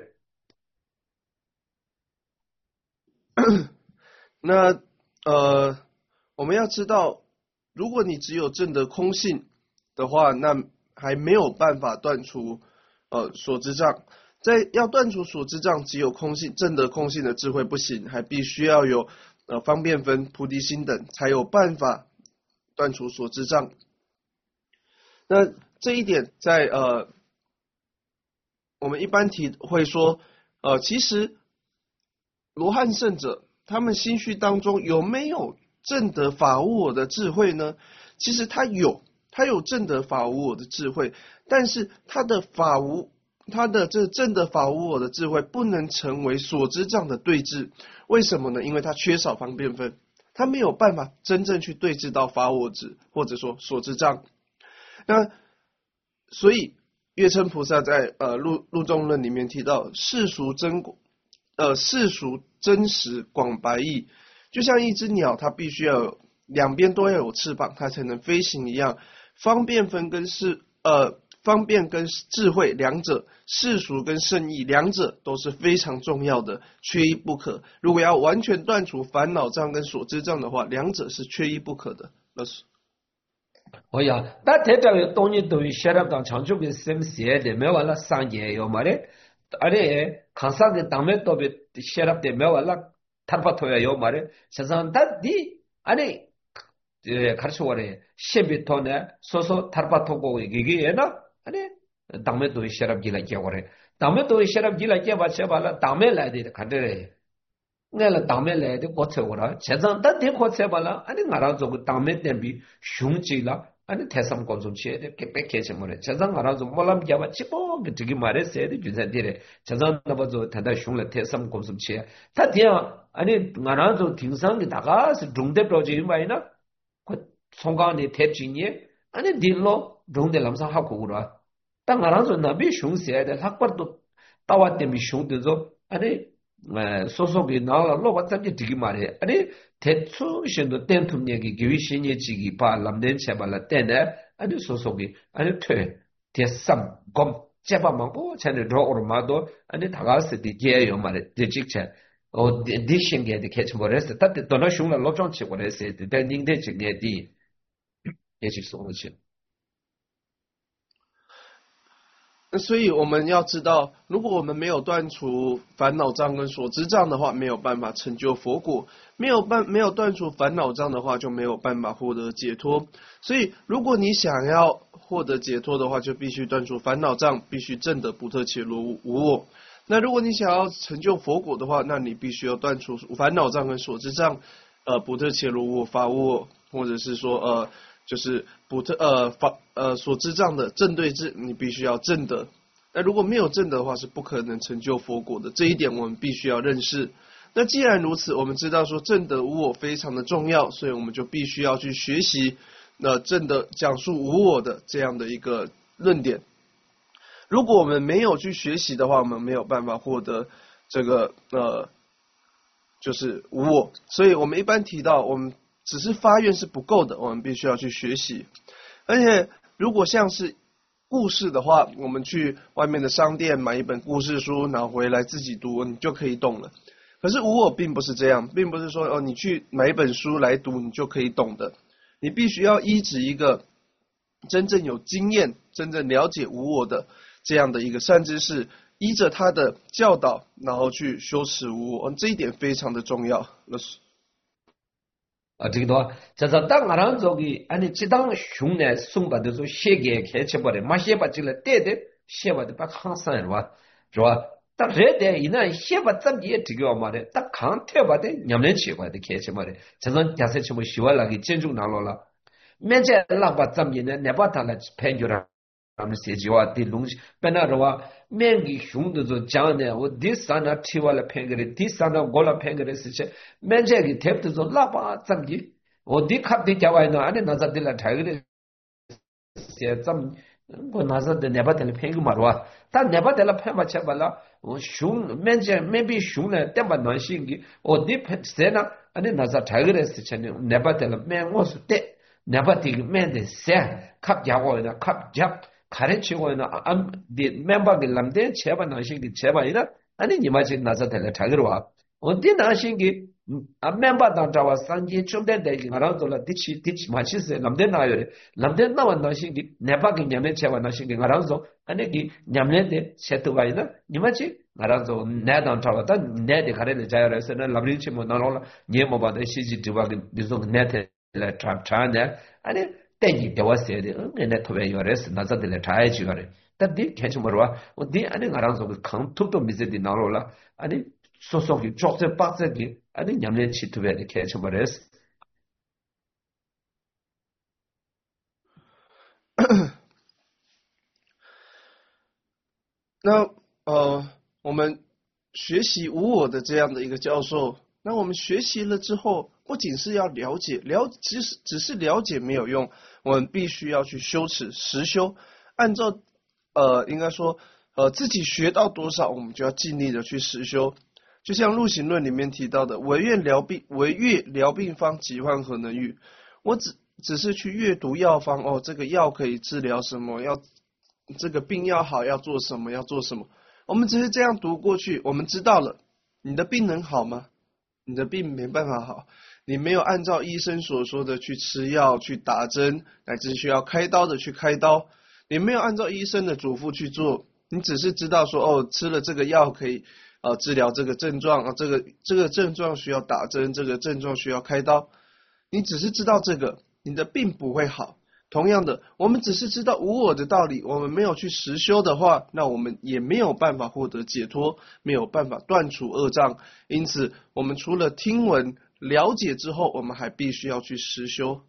那呃，我们要知道，如果你只有证得空性的话，那还没有办法断除呃所知障。 在要断除所知障，只有空性证得空性的智慧不行，还必须要有呃方便分、菩提心等，才有办法断除所知障。那这一点在呃我们一般提会说，呃其实罗汉圣者他们心绪当中有没有证得法无我的智慧呢？其实他有，他有证得法无我的智慧，但是他的法无他的这证得法无我的智慧不能成为所知障的对治。为什么呢？因为他缺少方便分，他没有办法真正去对治到法我执或者说所知障。那所以月称菩萨在呃入入众论里面提到世俗真呃世俗真实广白义，就像一只鸟，它必须要有两边都要有翅膀，它才能飞行一样。方便分跟是呃方便跟智慧两者，世俗跟圣意两者都是非常重要的，缺一不可。如果要完全断除烦恼障跟所知障的话，两者是缺一不可的。老师。 哦呀，但这个东西对写入到长处的sem写的没完了三页有嘛嘞？而且看上的当面都被写入的没完了，他把头要有嘛嘞？实际上他的아니 에 가르쳐 war에 시비토네 소소 타르바토고 이게에나 아니 담에 또 시랍 길라 깨워래 담에 또 시랍 길라 깨봐 쳐봐라 담에 라이데 간데래 내가 담에 라이데 고쳐오라 제정다 데 고쳐봐라 아니 나라 저거 담에 땜비 흉지라 아니 대삼 건좀 치에데 깨백해지 뭐래 제정 나라 좀 몰람 깨봐 치고 그게 말했어야 돼 주사들에 제정 나버저 다다 흉래 대삼 건좀 치에 다 대야 아니 나라 저 등상에 나가서 중대 프로젝트 말이나 송강의 대진이 아니 딜로 동대 남상 하고 그러 땅 알아서 나비 슝세야 학벌도 따왔대 미슝도서 아니 소속이 나라 로바잡지 되게 말해 아니 대추 신도 땡툼 얘기 기위신이 지기 바 람된 제발라 때네 아니 소속이 아니 퇴 대삼 검 제바망고 전에 로르마도 아니 다가스 디게요 말해 디직체 어 디싱게 디케치 버레스 따때 도나 슝라 로정치 버레스 디닝데 직게디也去说去。 所以我们要知道，如果我们没有断除烦恼障跟所知障的话，没有办法成就佛果；没有办没有断除烦恼障的话，就没有办法获得解脱。所以，如果你想要获得解脱的话，就必须断除烦恼障，必须证得不特伽罗无我。那如果你想要成就佛果的话，那你必须要断除烦恼障跟所知障，呃，不特伽罗无我、法无我，或者是说呃。就是不特呃法呃所知障的正对治，你必须要证得。那如果没有证得的话，是不可能成就佛果的。这一点我们必须要认识。那既然如此，我们知道说证得无我非常的重要，所以我们就必须要去学习那证得讲述无我的这样的一个论点。如果我们没有去学习的话，我们没有办法获得这个呃就是无我。所以我们一般提到我们。只是发愿是不够的，我们必须要去学习。而且，如果像是故事的话，我们去外面的商店买一本故事书，拿回来自己读，你就可以懂了。可是无我并不是这样，并不是说哦，你去买一本书来读，你就可以懂的。你必须要依止一个真正有经验、真正了解无我的这样的一个善知识，依着他的教导，然后去修持无我，这一点非常的重要。 아, 저기도, 저서 땅 알아, 저기, 아니, 지당 흉내 숭받아서 세계에 개체버려. 마시에바질래 때대, 시에바드 박 항상 와. 좋아. 딱 레데, 이나 시에바 짬기에 되게 말해. 딱 강태바데, 냠내 치바데 개체버려. 저선 야세치 뭐 시월라기 전중 나로라. 맨제 라바 짬기네, 네바탈라 펜주라. 세지와 딜룽 베나로와 맹기 흉도도 장네 오 디사나 티왈라 팽그레 디사나 골라 팽그레 스체 맨제기 탭도 라바 짬기 어디 캅디 자와이나 아니 나자딜라 타그레 세점 뭐 나자데 네바텔 팽그 마로와 다 네바텔라 팽마차발라 흉 맨제 메비 흉네 땜바 난신기 어디 세나 아니 나자 타그레 스체 네바텔라 맹오스 때 네바티 맨데 세 캅자와이나 캅잡 가르치고 있는 암 멤버들 남대 제발 나신기 제발이나 아니 니마지 나자텔레 타그러와 어디 나신기 아 멤버 단자와 상계 좀된데 가라도라 디치 디치 마치세 남데나요레 남데나와 나신기 네바기 냠네 체와 나신기 가라도 아니기 냠네데 세트바이나 니마치 가라도 네단자와다 네데 가레데 자야레서는 라브리치 뭐 나로라 녜모바데 시지 디바기 디조 네테 트랍차네 아니 땡기 되와세데 네네 토베 요레스 나자데 타야지 가레 답디 캐치모르와 어디 아니 가라도 칸투도 미제디 나로라 아니 소속이 쪽제 빡세기 아니 냠내 치트베 캐쳐버렸어. 那呃，我们学习无我的这样的一个教授，那我们学习了之后，不仅是要了解，了只是只是了解没有用，我们必须要去修持实修，按照呃应该说呃自己学到多少，我们就要尽力的去实修。就像《入行论》里面提到的，唯愿疗病，唯阅疗病方，疾患何能愈？我只只是去阅读药方，哦，这个药可以治疗什么？要这个病要好，要做什么？要做什么？我们只是这样读过去，我们知道了，你的病能好吗？你的病没办法好，你没有按照医生所说的去吃药、去打针，乃至需要开刀的去开刀，你没有按照医生的嘱咐去做，你只是知道说，哦，吃了这个药可以。呃，治疗这个症状啊，这个这个症状需要打针，这个症状需要开刀。你只是知道这个，你的病不会好。同样的，我们只是知道无我的道理，我们没有去实修的话，那我们也没有办法获得解脱，没有办法断除恶障。因此，我们除了听闻了解之后，我们还必须要去实修。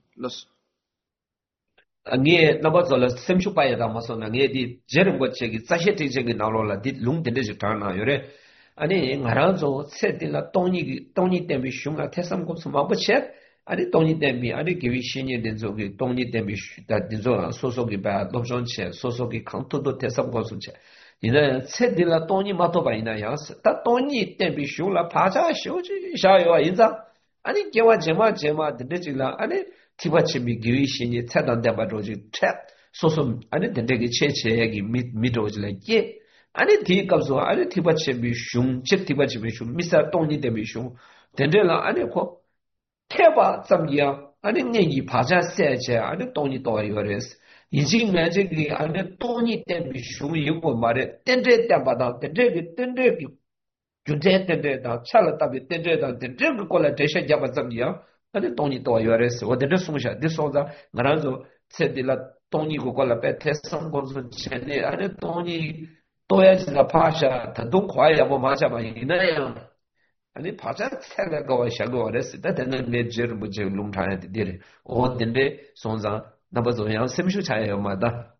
nge naba zola semshu pa yada maso na nge di jerum go chegi zahe te chegi nalola di lung de de tana yore ani ngara zo setila tongni tongni tembi shunga tesam ko suma bo che ani tongni tembi ani gewi shinye den zo ge tongni tembi da din zo so so ge ba do jon che so so ge kang to do tesam ko su che ina setila tongni ma to ba ina yas ta tongni tembi shunga pa cha shu ji sha yo inza ani gewa jema jema de de la ani 티바치미 기위신이 차단되바 로지 탭 소소 아니 된데기 체체기 미 미도지래 예 아니 디갑소 아니 티바치미 슝 쳇티바치미 슝 미사 동니 데미 슝 된데라 아니 코 태바 잠이야 아니 내기 바자 세제 아니 동니 도리거레스 이직 매직이 아니 동니 데미 슝 이거 말에 된데 때바다 된데기 된데기 준제 된데다 차라다비 된데다 된데 콜라 대셔 잡아 잠이야 아니 돈이 또 요래서 어디를 숨으셔 디소자 나라도 세딜라 돈이 그걸라 배태성 거서 전에 아니 돈이 또야지가 파샤 더동 과야 뭐 맞아 봐 이나요 아니 파자 세가 와샤고 그랬어 다는 내저 뭐저 롱타에 되래 어딘데 손자 나버서야 셈슈 차예요 마다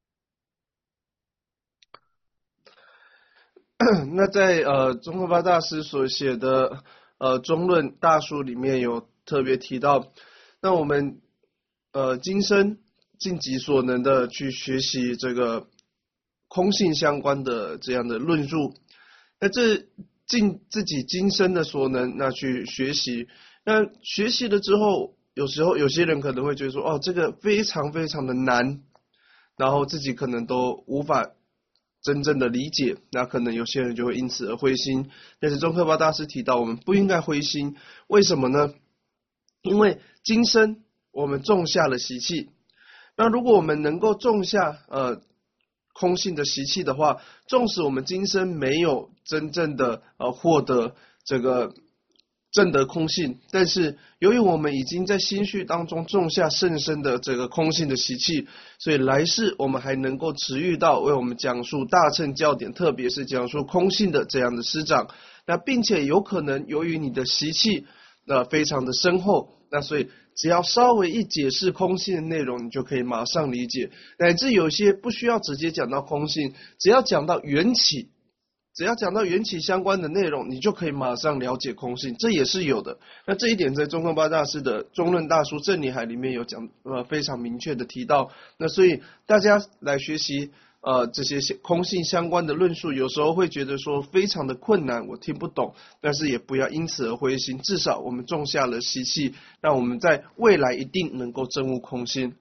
那在呃宗喀巴大师所写的呃中论大书里面有特别提到，那我们呃今生尽己所能的去学习这个空性相关的这样的论述，那这尽自己今生的所能，那去学习，那学习了之后，有时候有些人可能会觉得说，哦，这个非常非常的难，然后自己可能都无法真正的理解，那可能有些人就会因此而灰心。但是宗喀巴大师提到，我们不应该灰心，为什么呢？因为今生我们种下了习气，那如果我们能够种下呃空性的习气的话，纵使我们今生没有真正的呃获得这个证得空性，但是由于我们已经在心绪当中种下甚深的这个空性的习气，所以来世我们还能够持遇到为我们讲述大乘教典，特别是讲述空性的这样的师长，那并且有可能由于你的习气呃非常的深厚，那所以只要稍微一解释空性的内容，你就可以马上理解，乃至有些不需要直接讲到空性，只要讲到缘起，只要讲到缘起相关的内容，你就可以马上了解空性，这也是有的。那这一点在宗喀巴大师的中论大书正理海里面有讲呃非常明确的提到。那所以大家来学习呃这些空性相关的论述，有时候会觉得说非常的困难，我听不懂，但是也不要因此而灰心，至少我们种下了习气，让我们在未来一定能够证悟空性。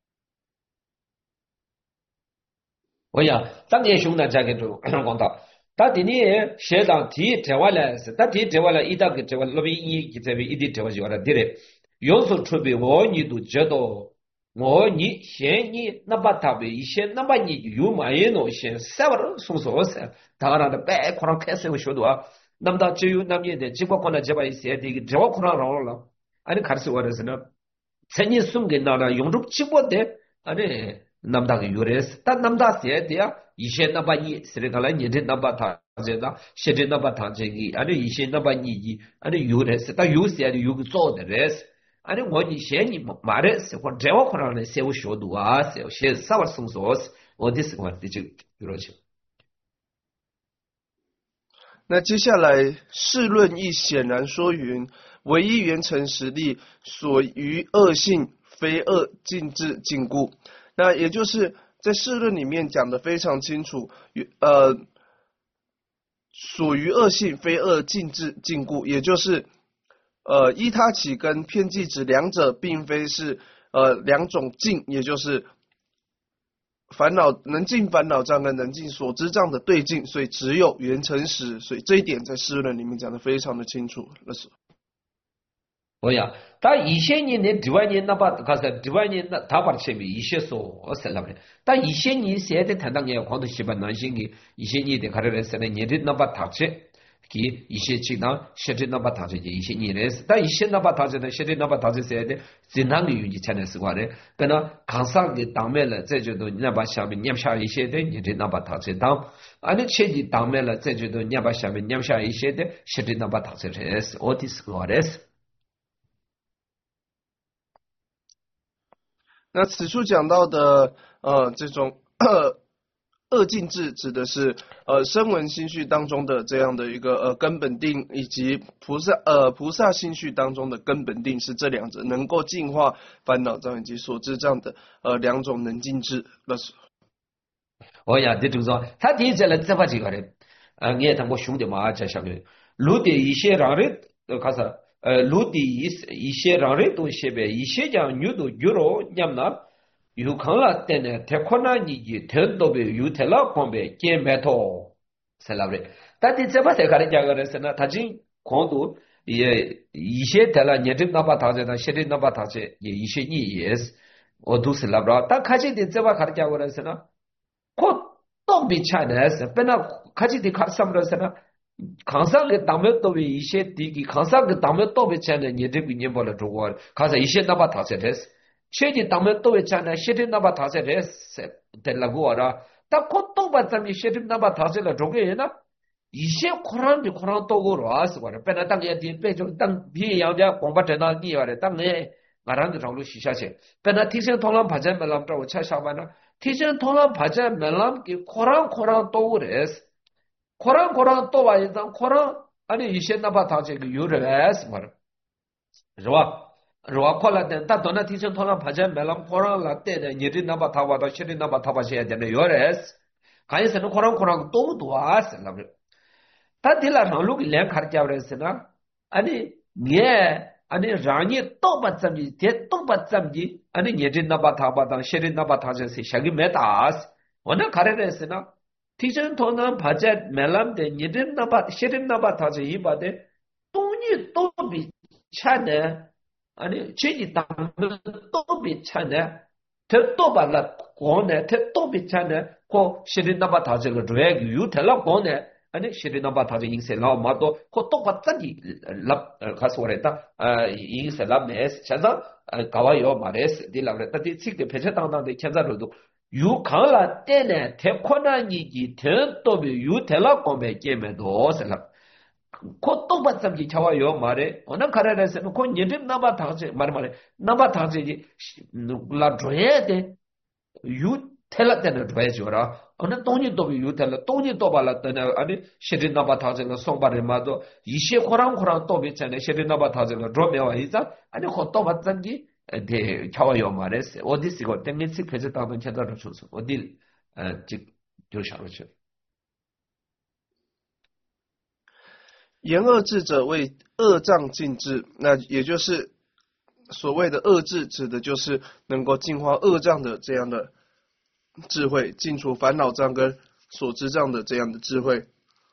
我呀，当年兄弟在给都讲到， 다 디니 셰당 디 대화라스 다 디 대화라 이다 그 대화 로비 이 기제비 이디 대화 지와라 디레 요소 추비 원이도 저도 원이 셴이 나바타베 이셴 나바니 유마예노 셴 사바로 송소세 다가라다 빼 코랑 캐세고 쇼도아 남다 지유 남예데 지과코나 제바 이세 디기 대화 코랑 라올라 아니 가르스 와르스나 생이 숨게 나라 용접 치보데 아니 남다가 유레스 딱 남다스에 대야 이셰 나바니 스레갈라 니데 나바타 제다 셰데 나바타 제기 아니 이셰 나바니기 아니 유레스 딱 유스에 유그 쪼데레스 아니 원이 셰니 마레스 고 제와 코라네 세우 쇼두아 세우 셰 사와 송소스 어디스 고 디지 유로지 那接下来世论亦显然说云，唯一原成实力所于恶性，非恶尽至禁锢。那也就是在世论里面讲的非常清楚，呃，所于恶性，非恶尽至禁锢，也就是呃依他起跟偏计值两者并非是呃两种尽，也就是烦恼能尽烦恼障跟能尽所知障的对境，所以只有缘成实，所以这一点在世论里面讲的非常的清楚。那是。 오야 다 이셰니 네 디와니 나바 가서 디와니 나 다바체비 이셰소 어셀라브레 다 이셰니 세데 탄당에 광도 시바 난신기 이셰니 데 가르레스네 니데 나바 타체 기 이셰치나 셰데 나바 타체 이셰니레스 다 이셰 나바 타체데 셰데 나바 타체 세데 진난리 유지 차네스 과레 그나 강상게 당메라 제주도 나바 샤비 냠샤 이셰데 니데 나바 타체 당 아니 체지 당메라 제주도 나바 샤비 냠샤 이셰데 셰데 나바 타체레스 오티스 과레스 那此处讲到的呃这种呃恶尽智，指的是呃声闻心绪当中的这样的一个呃根本定，以及菩萨呃菩萨心绪当中的根本定，是这两者能够净化烦恼障以及所知障的呃两种能尽智。那是。 哦呀，这就是说，他第一次来这把这个人，呃，你也当过兄弟嘛，这下面，路的一些让人呃，看啥？ 루디 이셰 랑레도 셰베 이셰장 뉴도 유로 냠나 유칸라 때네 테코나니지 텐도베 유텔라 콤베 게메토 셀라브레 다디 제바세 가르자가르스나 다진 공도 예 이셰 텔라 녀집 나바 타제다 셰리 나바 타제 예 이셰니 예스 어두 셀라브라 다 카지디 제바 가르자가르스나 코 똥비 차네스 베나 카지디 카르삼르스나 강상의 담met도비 이셰 디기 강상의 담met도비 전에 니들이 님벌어 주고 가서 이셰 나바 타세레스 체지 담met도비 전에 셰디 나바 타세레스 될라고 알아 딱 고통 받자미 셰디 나바 타세라 저게나 이셰 코란디 코란 도고로 와서 그래 빼나 땅에 뒤 빼죠 땅 비에 양자 공부되나 니와래 땅에 말하는 정도 시샤체 빼나 티신 통람 바자 멜람도 차샤바나 티신 통람 바자 멜람 기 코란 코란 도고레스 코란 코란 또 와이단 코란 아니 이셰나바 다제 그 유레스 말 좋아 좋아 콜라데 다 도나 티션 토나 바제 멜람 코란 라떼데 니리나바 타바다 시리나바 타바시야 되네 유레스 가이스는 코란 코란 또 도와스 라브 다 딜라 나루기 랭 카르자브레스나 아니 예 아니 라니 또 받zam지 대또 받zam지 아니 니리나바 타바다 시리나바 타제시 샤기 메다스 오늘 가레레스나 티전 토나 바제 멜람데 니든나바 시든나바 타제 이바데 돈이 또비 차네 아니 제지 당도 또비 차네 대또 발라 고네 대또비 차네 고 시든나바 타제를 드래그 유텔라 고네 아니 시든나바 타제 인셀라 마도 고또 받자니 랍 가서레다 아 인셀라 메스 차자 가와요 마레스 딜라브레다 디치게 페제당당데 차자로도 유 강라 때네 태코나니지 텐도비 유 텔라콤에 게메도 살라 코또 받sam지 차와요 말에 어느 카라레스는 코 니름 나바 타제 말 말에 나바 타제지 라 드레데 유 텔라 때네 드레죠라 어느 돈이 도비 유 텔라 돈이 또 발라 때네 아니 시리 나바 타제는 송바레 마도 이시 코랑 코랑 또 비잖아 시리 나바 타제는 드로메와 이자 아니 코또 받sam지 데 차와요 말레스 어디시고 땡미치 페제다는 제대로 줘서 어디 즉 조샤로죠 言恶智者为恶障尽智，那也就是所谓的恶智，指的就是能够净化恶障的这样的智慧，净除烦恼障跟所知障的这样的智慧。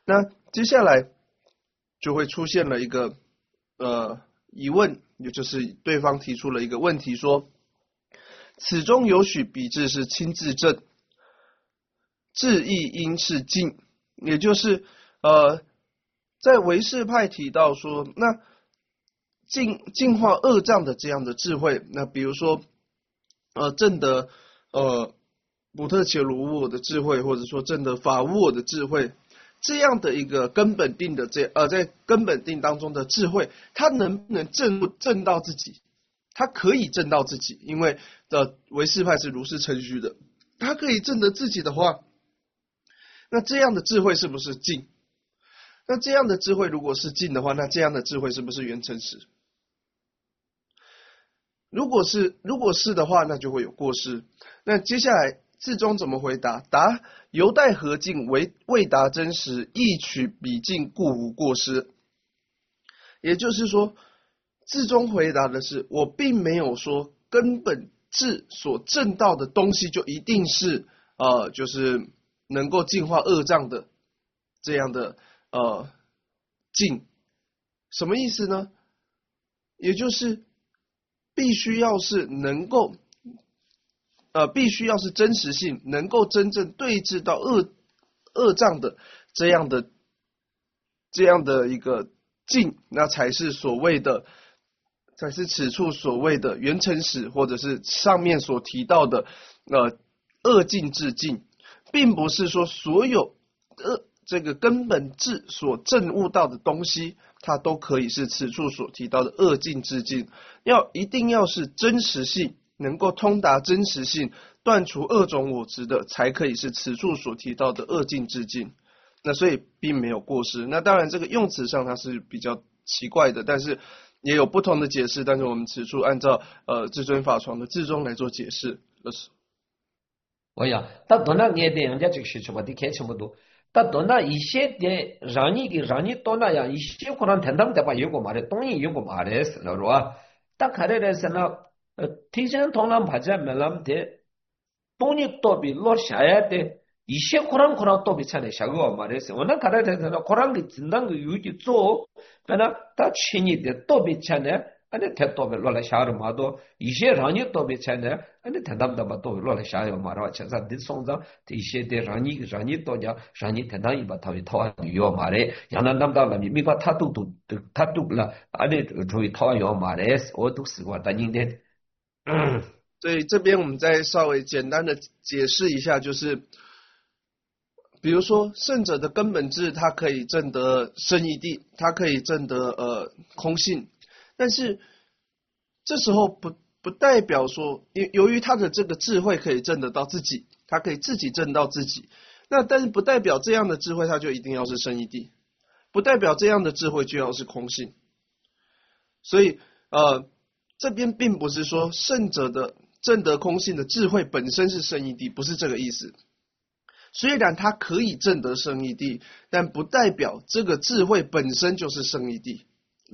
那接下来就会出现了一个呃疑问，也就是对方提出了一个问题说，此中有许笔致是亲自正，志亦应是敬，也就是呃在唯识派提到说，那净净化恶障的这样的智慧，那比如说呃正的呃补特伽罗无我的智慧，或者说正的法无我的智慧，这样的一个根本定的这呃在根本定当中的智慧，它能不能证证到自己？它可以证到自己，因为的唯识派是如是程序的，它可以证得自己的话，那这样的智慧是不是净？那这样的智慧如果是净的话，那这样的智慧是不是圆成实？如果是如果是的话，那就会有过失。那接下来字中怎么回答？答犹待何尽，为未达真实，亦取彼尽，故无过失。也就是说，字中回答的是，我并没有说根本智所证到的东西就一定是呃，就是能够净化恶障的这样的呃净。什么意思呢？也就是必须要是能够呃，必须要是真实性，能够真正对治到恶恶障的这样的这样的一个境，那才是所谓的，才是此处所谓的圆成实，或者是上面所提到的呃恶境至境，并不是说所有恶这个根本智所证悟到的东西，它都可以是此处所提到的恶境至境，要一定要是真实性，能够通达真实性，断除恶种我执的，才可以是此处所提到的恶境至境。那所以并没有过失。那当然这个用词上它是比较奇怪的，但是也有不同的解释，但是我们此处按照呃至尊法床的字中来做解释。 我呀，他多那年的人家这个事情，我得看清楚多。他多那一些的让你给让你多那样一些可能谈他们的话有个嘛的，东西有个嘛的是了，是吧？他看来的是呢，呃，提前同人拍在没那么的，东西多比落下来的。一些可能可能都比差的小个嘛的是，我那看来的是呢，可能的真当个有的做，反正他轻易的都比差的，安尼太多比落来下的嘛多，一些让你都比差的，安尼谈他们的嘛都落来下的嘛的话，其实的送上一些的让你让你多讲，让你谈他一把头一套有嘛的，让他那么到了你没把他都都他都了，安尼注意套有嘛的，我都试过，但今天， 嗯，所以这边我们再稍微简单的解释一下，就是。比如说圣者的根本智，它可以证得生义谛，它可以证得呃空性，但是这时候不不代表说，由于他的这个智慧可以证得到自己，他可以自己证到自己，那但是不代表这样的智慧它就一定要是生义谛，不代表这样的智慧就要是空性，所以呃这边并不是说圣者的证得空性的智慧本身是生义谛，不是这个意思。虽然它可以证得生义谛，但不代表这个智慧本身就是生义谛。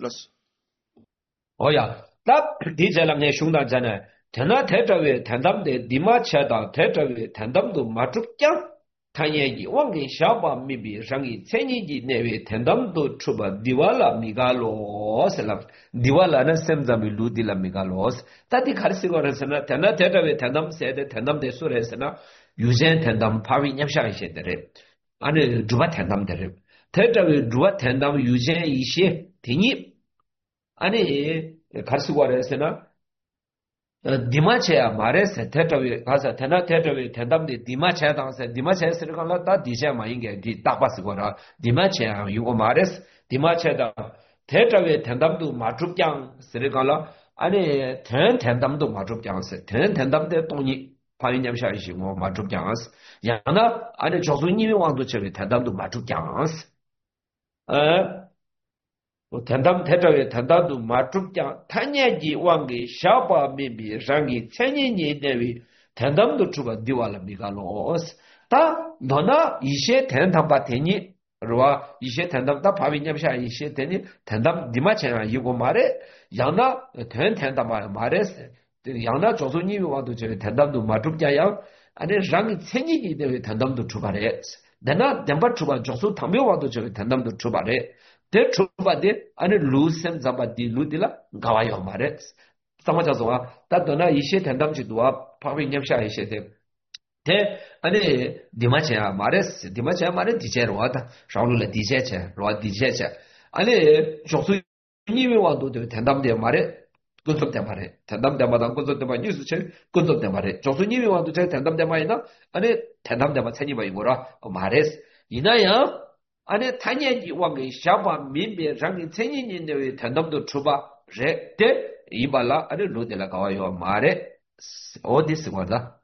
哦呀，那第这两年兄弟在呢，他那太着为谈他们的立马切到太着为谈他们的马主讲，他也以往给小巴没比上一千年级那位谈他们都出吧，迪瓦拉米加罗斯了，迪瓦拉那sem za mi ludi la米加罗斯，但你看是个人是呢，他那太着为谈他们写的谈他们的说的是呢。유전 텐담 파위 냠샤 이세들에 아니 주바 텐담들에 테저위 주바 텐담 유전 이시 되니 아니 가르스고래서나 디마체야 말에서 테저위 가서 테나 테저위 텐담데 디마체야 당서 디마체스를 간다 다 디샤 마인게 디 딱바스고라 디마체야 이거 말에서 디마체다 테저위 텐담도 마줍장 스를 간다 아니 텐 텐담도 마줍장스 텐 텐담데 동이 파인냠 샤이시 뭐 마죽 장스 야나 아니 조수님이 왕도 저기 대담도 마죽 장스 어 대담 대저에 대담도 마죽 장 탄야지 왕게 샤바 미비 장이 천년이 되위 대담도 주가 디왈라 미갈로스 다 너나 이셰 대담 바테니 로와 이셰 대담 다 파인냠 샤 이셰 되니 대담 디마체나 이거 말에 야나 대 대담 말에스 양나 조선님이 와도 저기 단담도 마줍자야 아니 랑 천이기 되게 단담도 주발해 내가 담바 추바 조수 탐묘와도 저 담담도 추바래 대 추바데 아니 루셈 잡아디 루딜라 가와요 말에 상마자소와 따도나 이시 담담지도와 파위 냠샤 이시데 대 아니 디마체야 말레스 디마체야 말에 디제로 와다 샤울레 디제체 로 디제체 아니 조수 니웨와도 저 담담데 말에 건섭대 말에 단담대마다 건섭대마 뉴스 책 건섭대 말에 조수님이 와도 제가 단담대마이나 아니 단담대마 천이바 이거라 말했어 이나야 아니 타니지 왕의 샤바 민베 장이 천이인데 단담도 주바 제때 이발라 아니 로데라 가와요 말에 어디 쓰고다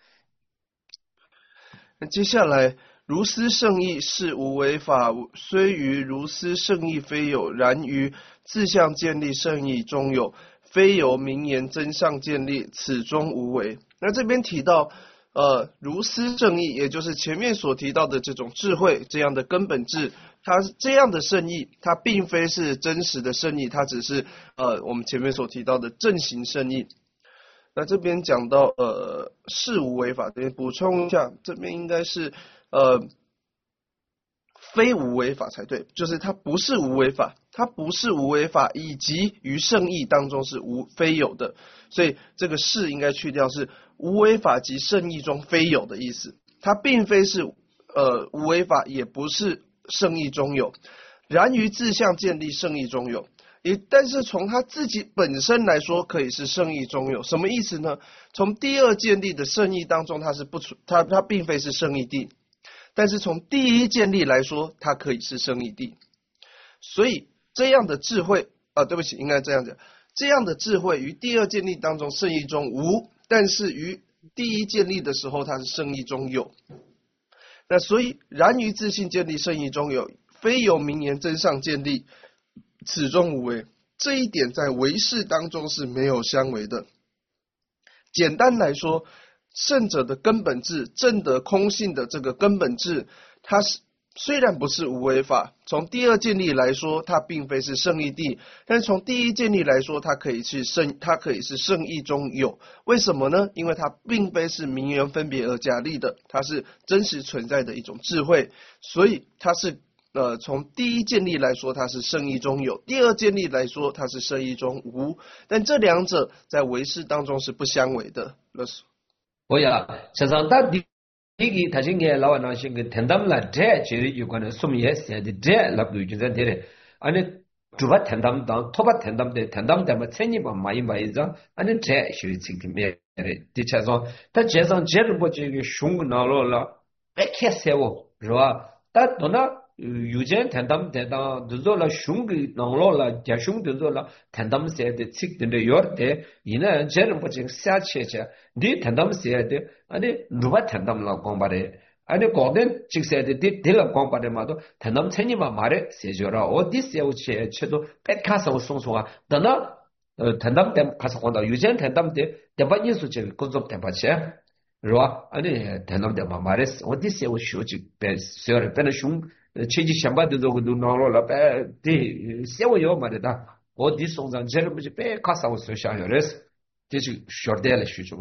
接下来如斯圣意是无为法，虽于如斯圣意非有，然于自相建立圣意中有，非由名言真相建立，此中无为。那这边提到，呃，如斯圣意，也就是前面所提到的这种智慧这样的根本智，它这样的圣意，它并非是真实的圣意，它只是呃我们前面所提到的正行圣意。那这边讲到呃是无为法，这边补充一下，这边应该是呃非无为法才对，就是它不是无为法，它不是无为法，以及于圣意当中是无非有的，所以这个是应该去掉，是无为法及圣意中非有的意思，它并非是呃无为法，也不是圣意中有，然于自相建立圣意中有。也但是从他自己本身来说，可以是圣意中有，什么意思呢？从第二建立的圣意当中，它是不存，它它并非是圣意谛，但是从第一建立来说，它可以是圣意谛。所以这样的智慧啊，对不起，应该这样讲，这样的智慧于第二建立当中圣意中无，但是于第一建立的时候，它是圣意中有。那所以然于自性建立圣意中有，非由名言真相建立。此中无为，这一点在唯识当中是没有相违的。简单来说，圣者的根本智，证得空性的这个根本智，它是虽然不是无为法，从第二建立来说，它并非是圣意谛，但是从第一建立来说，它可以是圣，它可以是圣意中有。为什么呢？因为它并非是名言分别而假立的，它是真实存在的一种智慧，所以它是。呃，从第一建立来说，它是圣意中有；第二建立来说，它是圣意中无。但这两者在唯识当中是不相违的。 我呀，实际上他第一个他是个老那些个谈他们来这，其实有关的什么也写的这，那不就在这里，安尼主把谈他们当，托把谈他们的，谈他们的嘛，千年把买一买一张，安尼这就是这个咩的，的确上，他加上这里不这个熊拿了了，别开塞我，是吧？但到那。有些谈他们谈到，就说了熊给弄了了，加熊就说了，谈他们写的吃的有的，伊呢这人不仅下切切，你谈他们写的，啊你如何谈他们了讲把的，啊你搞的这写的，你你了讲把的嘛都，谈他们千年嘛嘛的写着了，我第写我写切都别看上我送送啊，等到呃谈他们的开始讲到，有些谈他们的，得把艺术这个工作得把钱。是吧？啊，你谈他们的嘛嘛的，我第写我学就别写了，别那熊。前几想把这个都拿了了，别对，写我要嘛的哒，我第送上这不是别卡上我手下有的是，这是晓得了许多。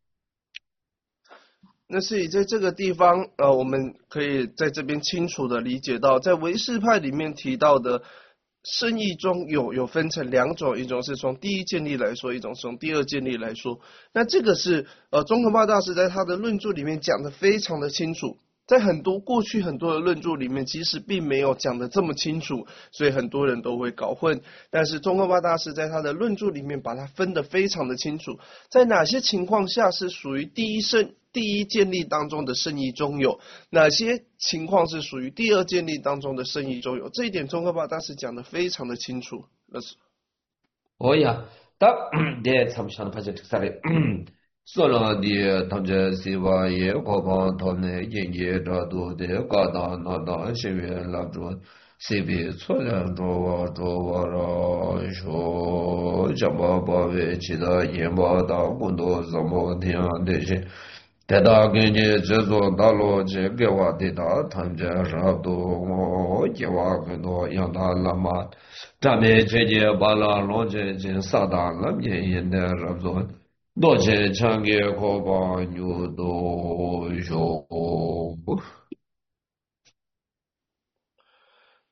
那所以在这个地方，呃，我们可以在这边清楚的理解到，在唯识派里面提到的圣意中有有分成两种，一种是从第一建立来说，一种是从第二建立来说。那这个是呃，宗喀巴大师在他的论著里面讲的非常的清楚。在很多过去很多的论著里面，其实并没有讲的这么清楚，所以很多人都会搞混。但是宗喀巴大师在他的论著里面把它分得非常的清楚，在哪些情况下是属于第一圣第一建立当中的圣意中有，哪些情况是属于第二建立当中的圣意中有，这一点宗喀巴大师讲得非常的清楚。 哦呀，다 네 참시하는 파제 특사래 솔로디 탐제 시바예 고바 돈네 예예라도 데 가다 나다 시베 라도 시비 초량 조와 조와라 쇼 잡아바베 지다 예마다 군도 zamodi야 되지 대다근제 제조 달로 제게와 되다 탐제 라도 제와근도 양달라마 자메 제제 발라 로제 진사다 람예 yen데 rabzo 도제 창게 고바 뉴도 쇼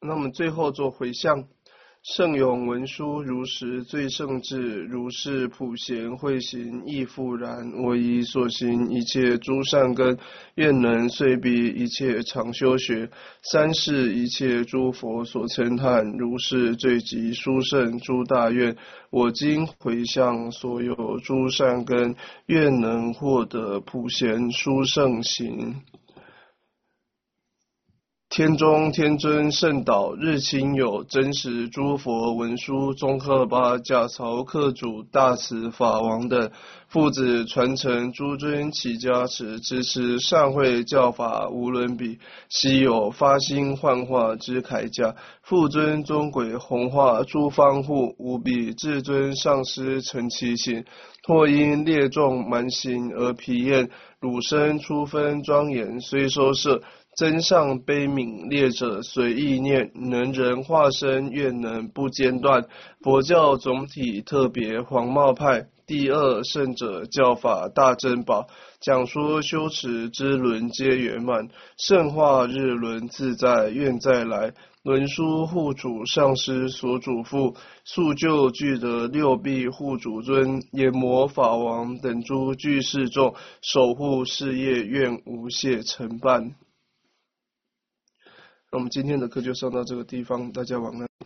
那我们最后做回向。圣永文殊如实最圣智，如是普贤慧行亦复然。我以所行一切诸善根，愿能遂彼一切常修学。三世一切诸佛所称叹，如是最极殊胜诸大愿。我今回向所有诸善根，愿能获得普贤殊胜行。天中天尊圣导日亲友真实诸佛文殊宗喀巴甲曹克主大慈法王等父子传承诸尊起加持支持善慧教法无伦比，悉有发心幻化之铠甲，父尊尊轨弘化诸方护，无比至尊上师成其行，或因列众蛮行而疲厌，汝身出分庄严虽收摄。真上悲悯列者随意念，能人化身愿能不间断。佛教总体特别黄茂派第二圣者教法大珍宝，讲说修持之轮皆圆满，圣化日轮自在愿再来。文殊护主上师所嘱咐，速就具得六臂护主尊、阎魔法王等诸具士众，守护事业愿无懈成办。那我们今天的课就上到这个地方，大家晚安。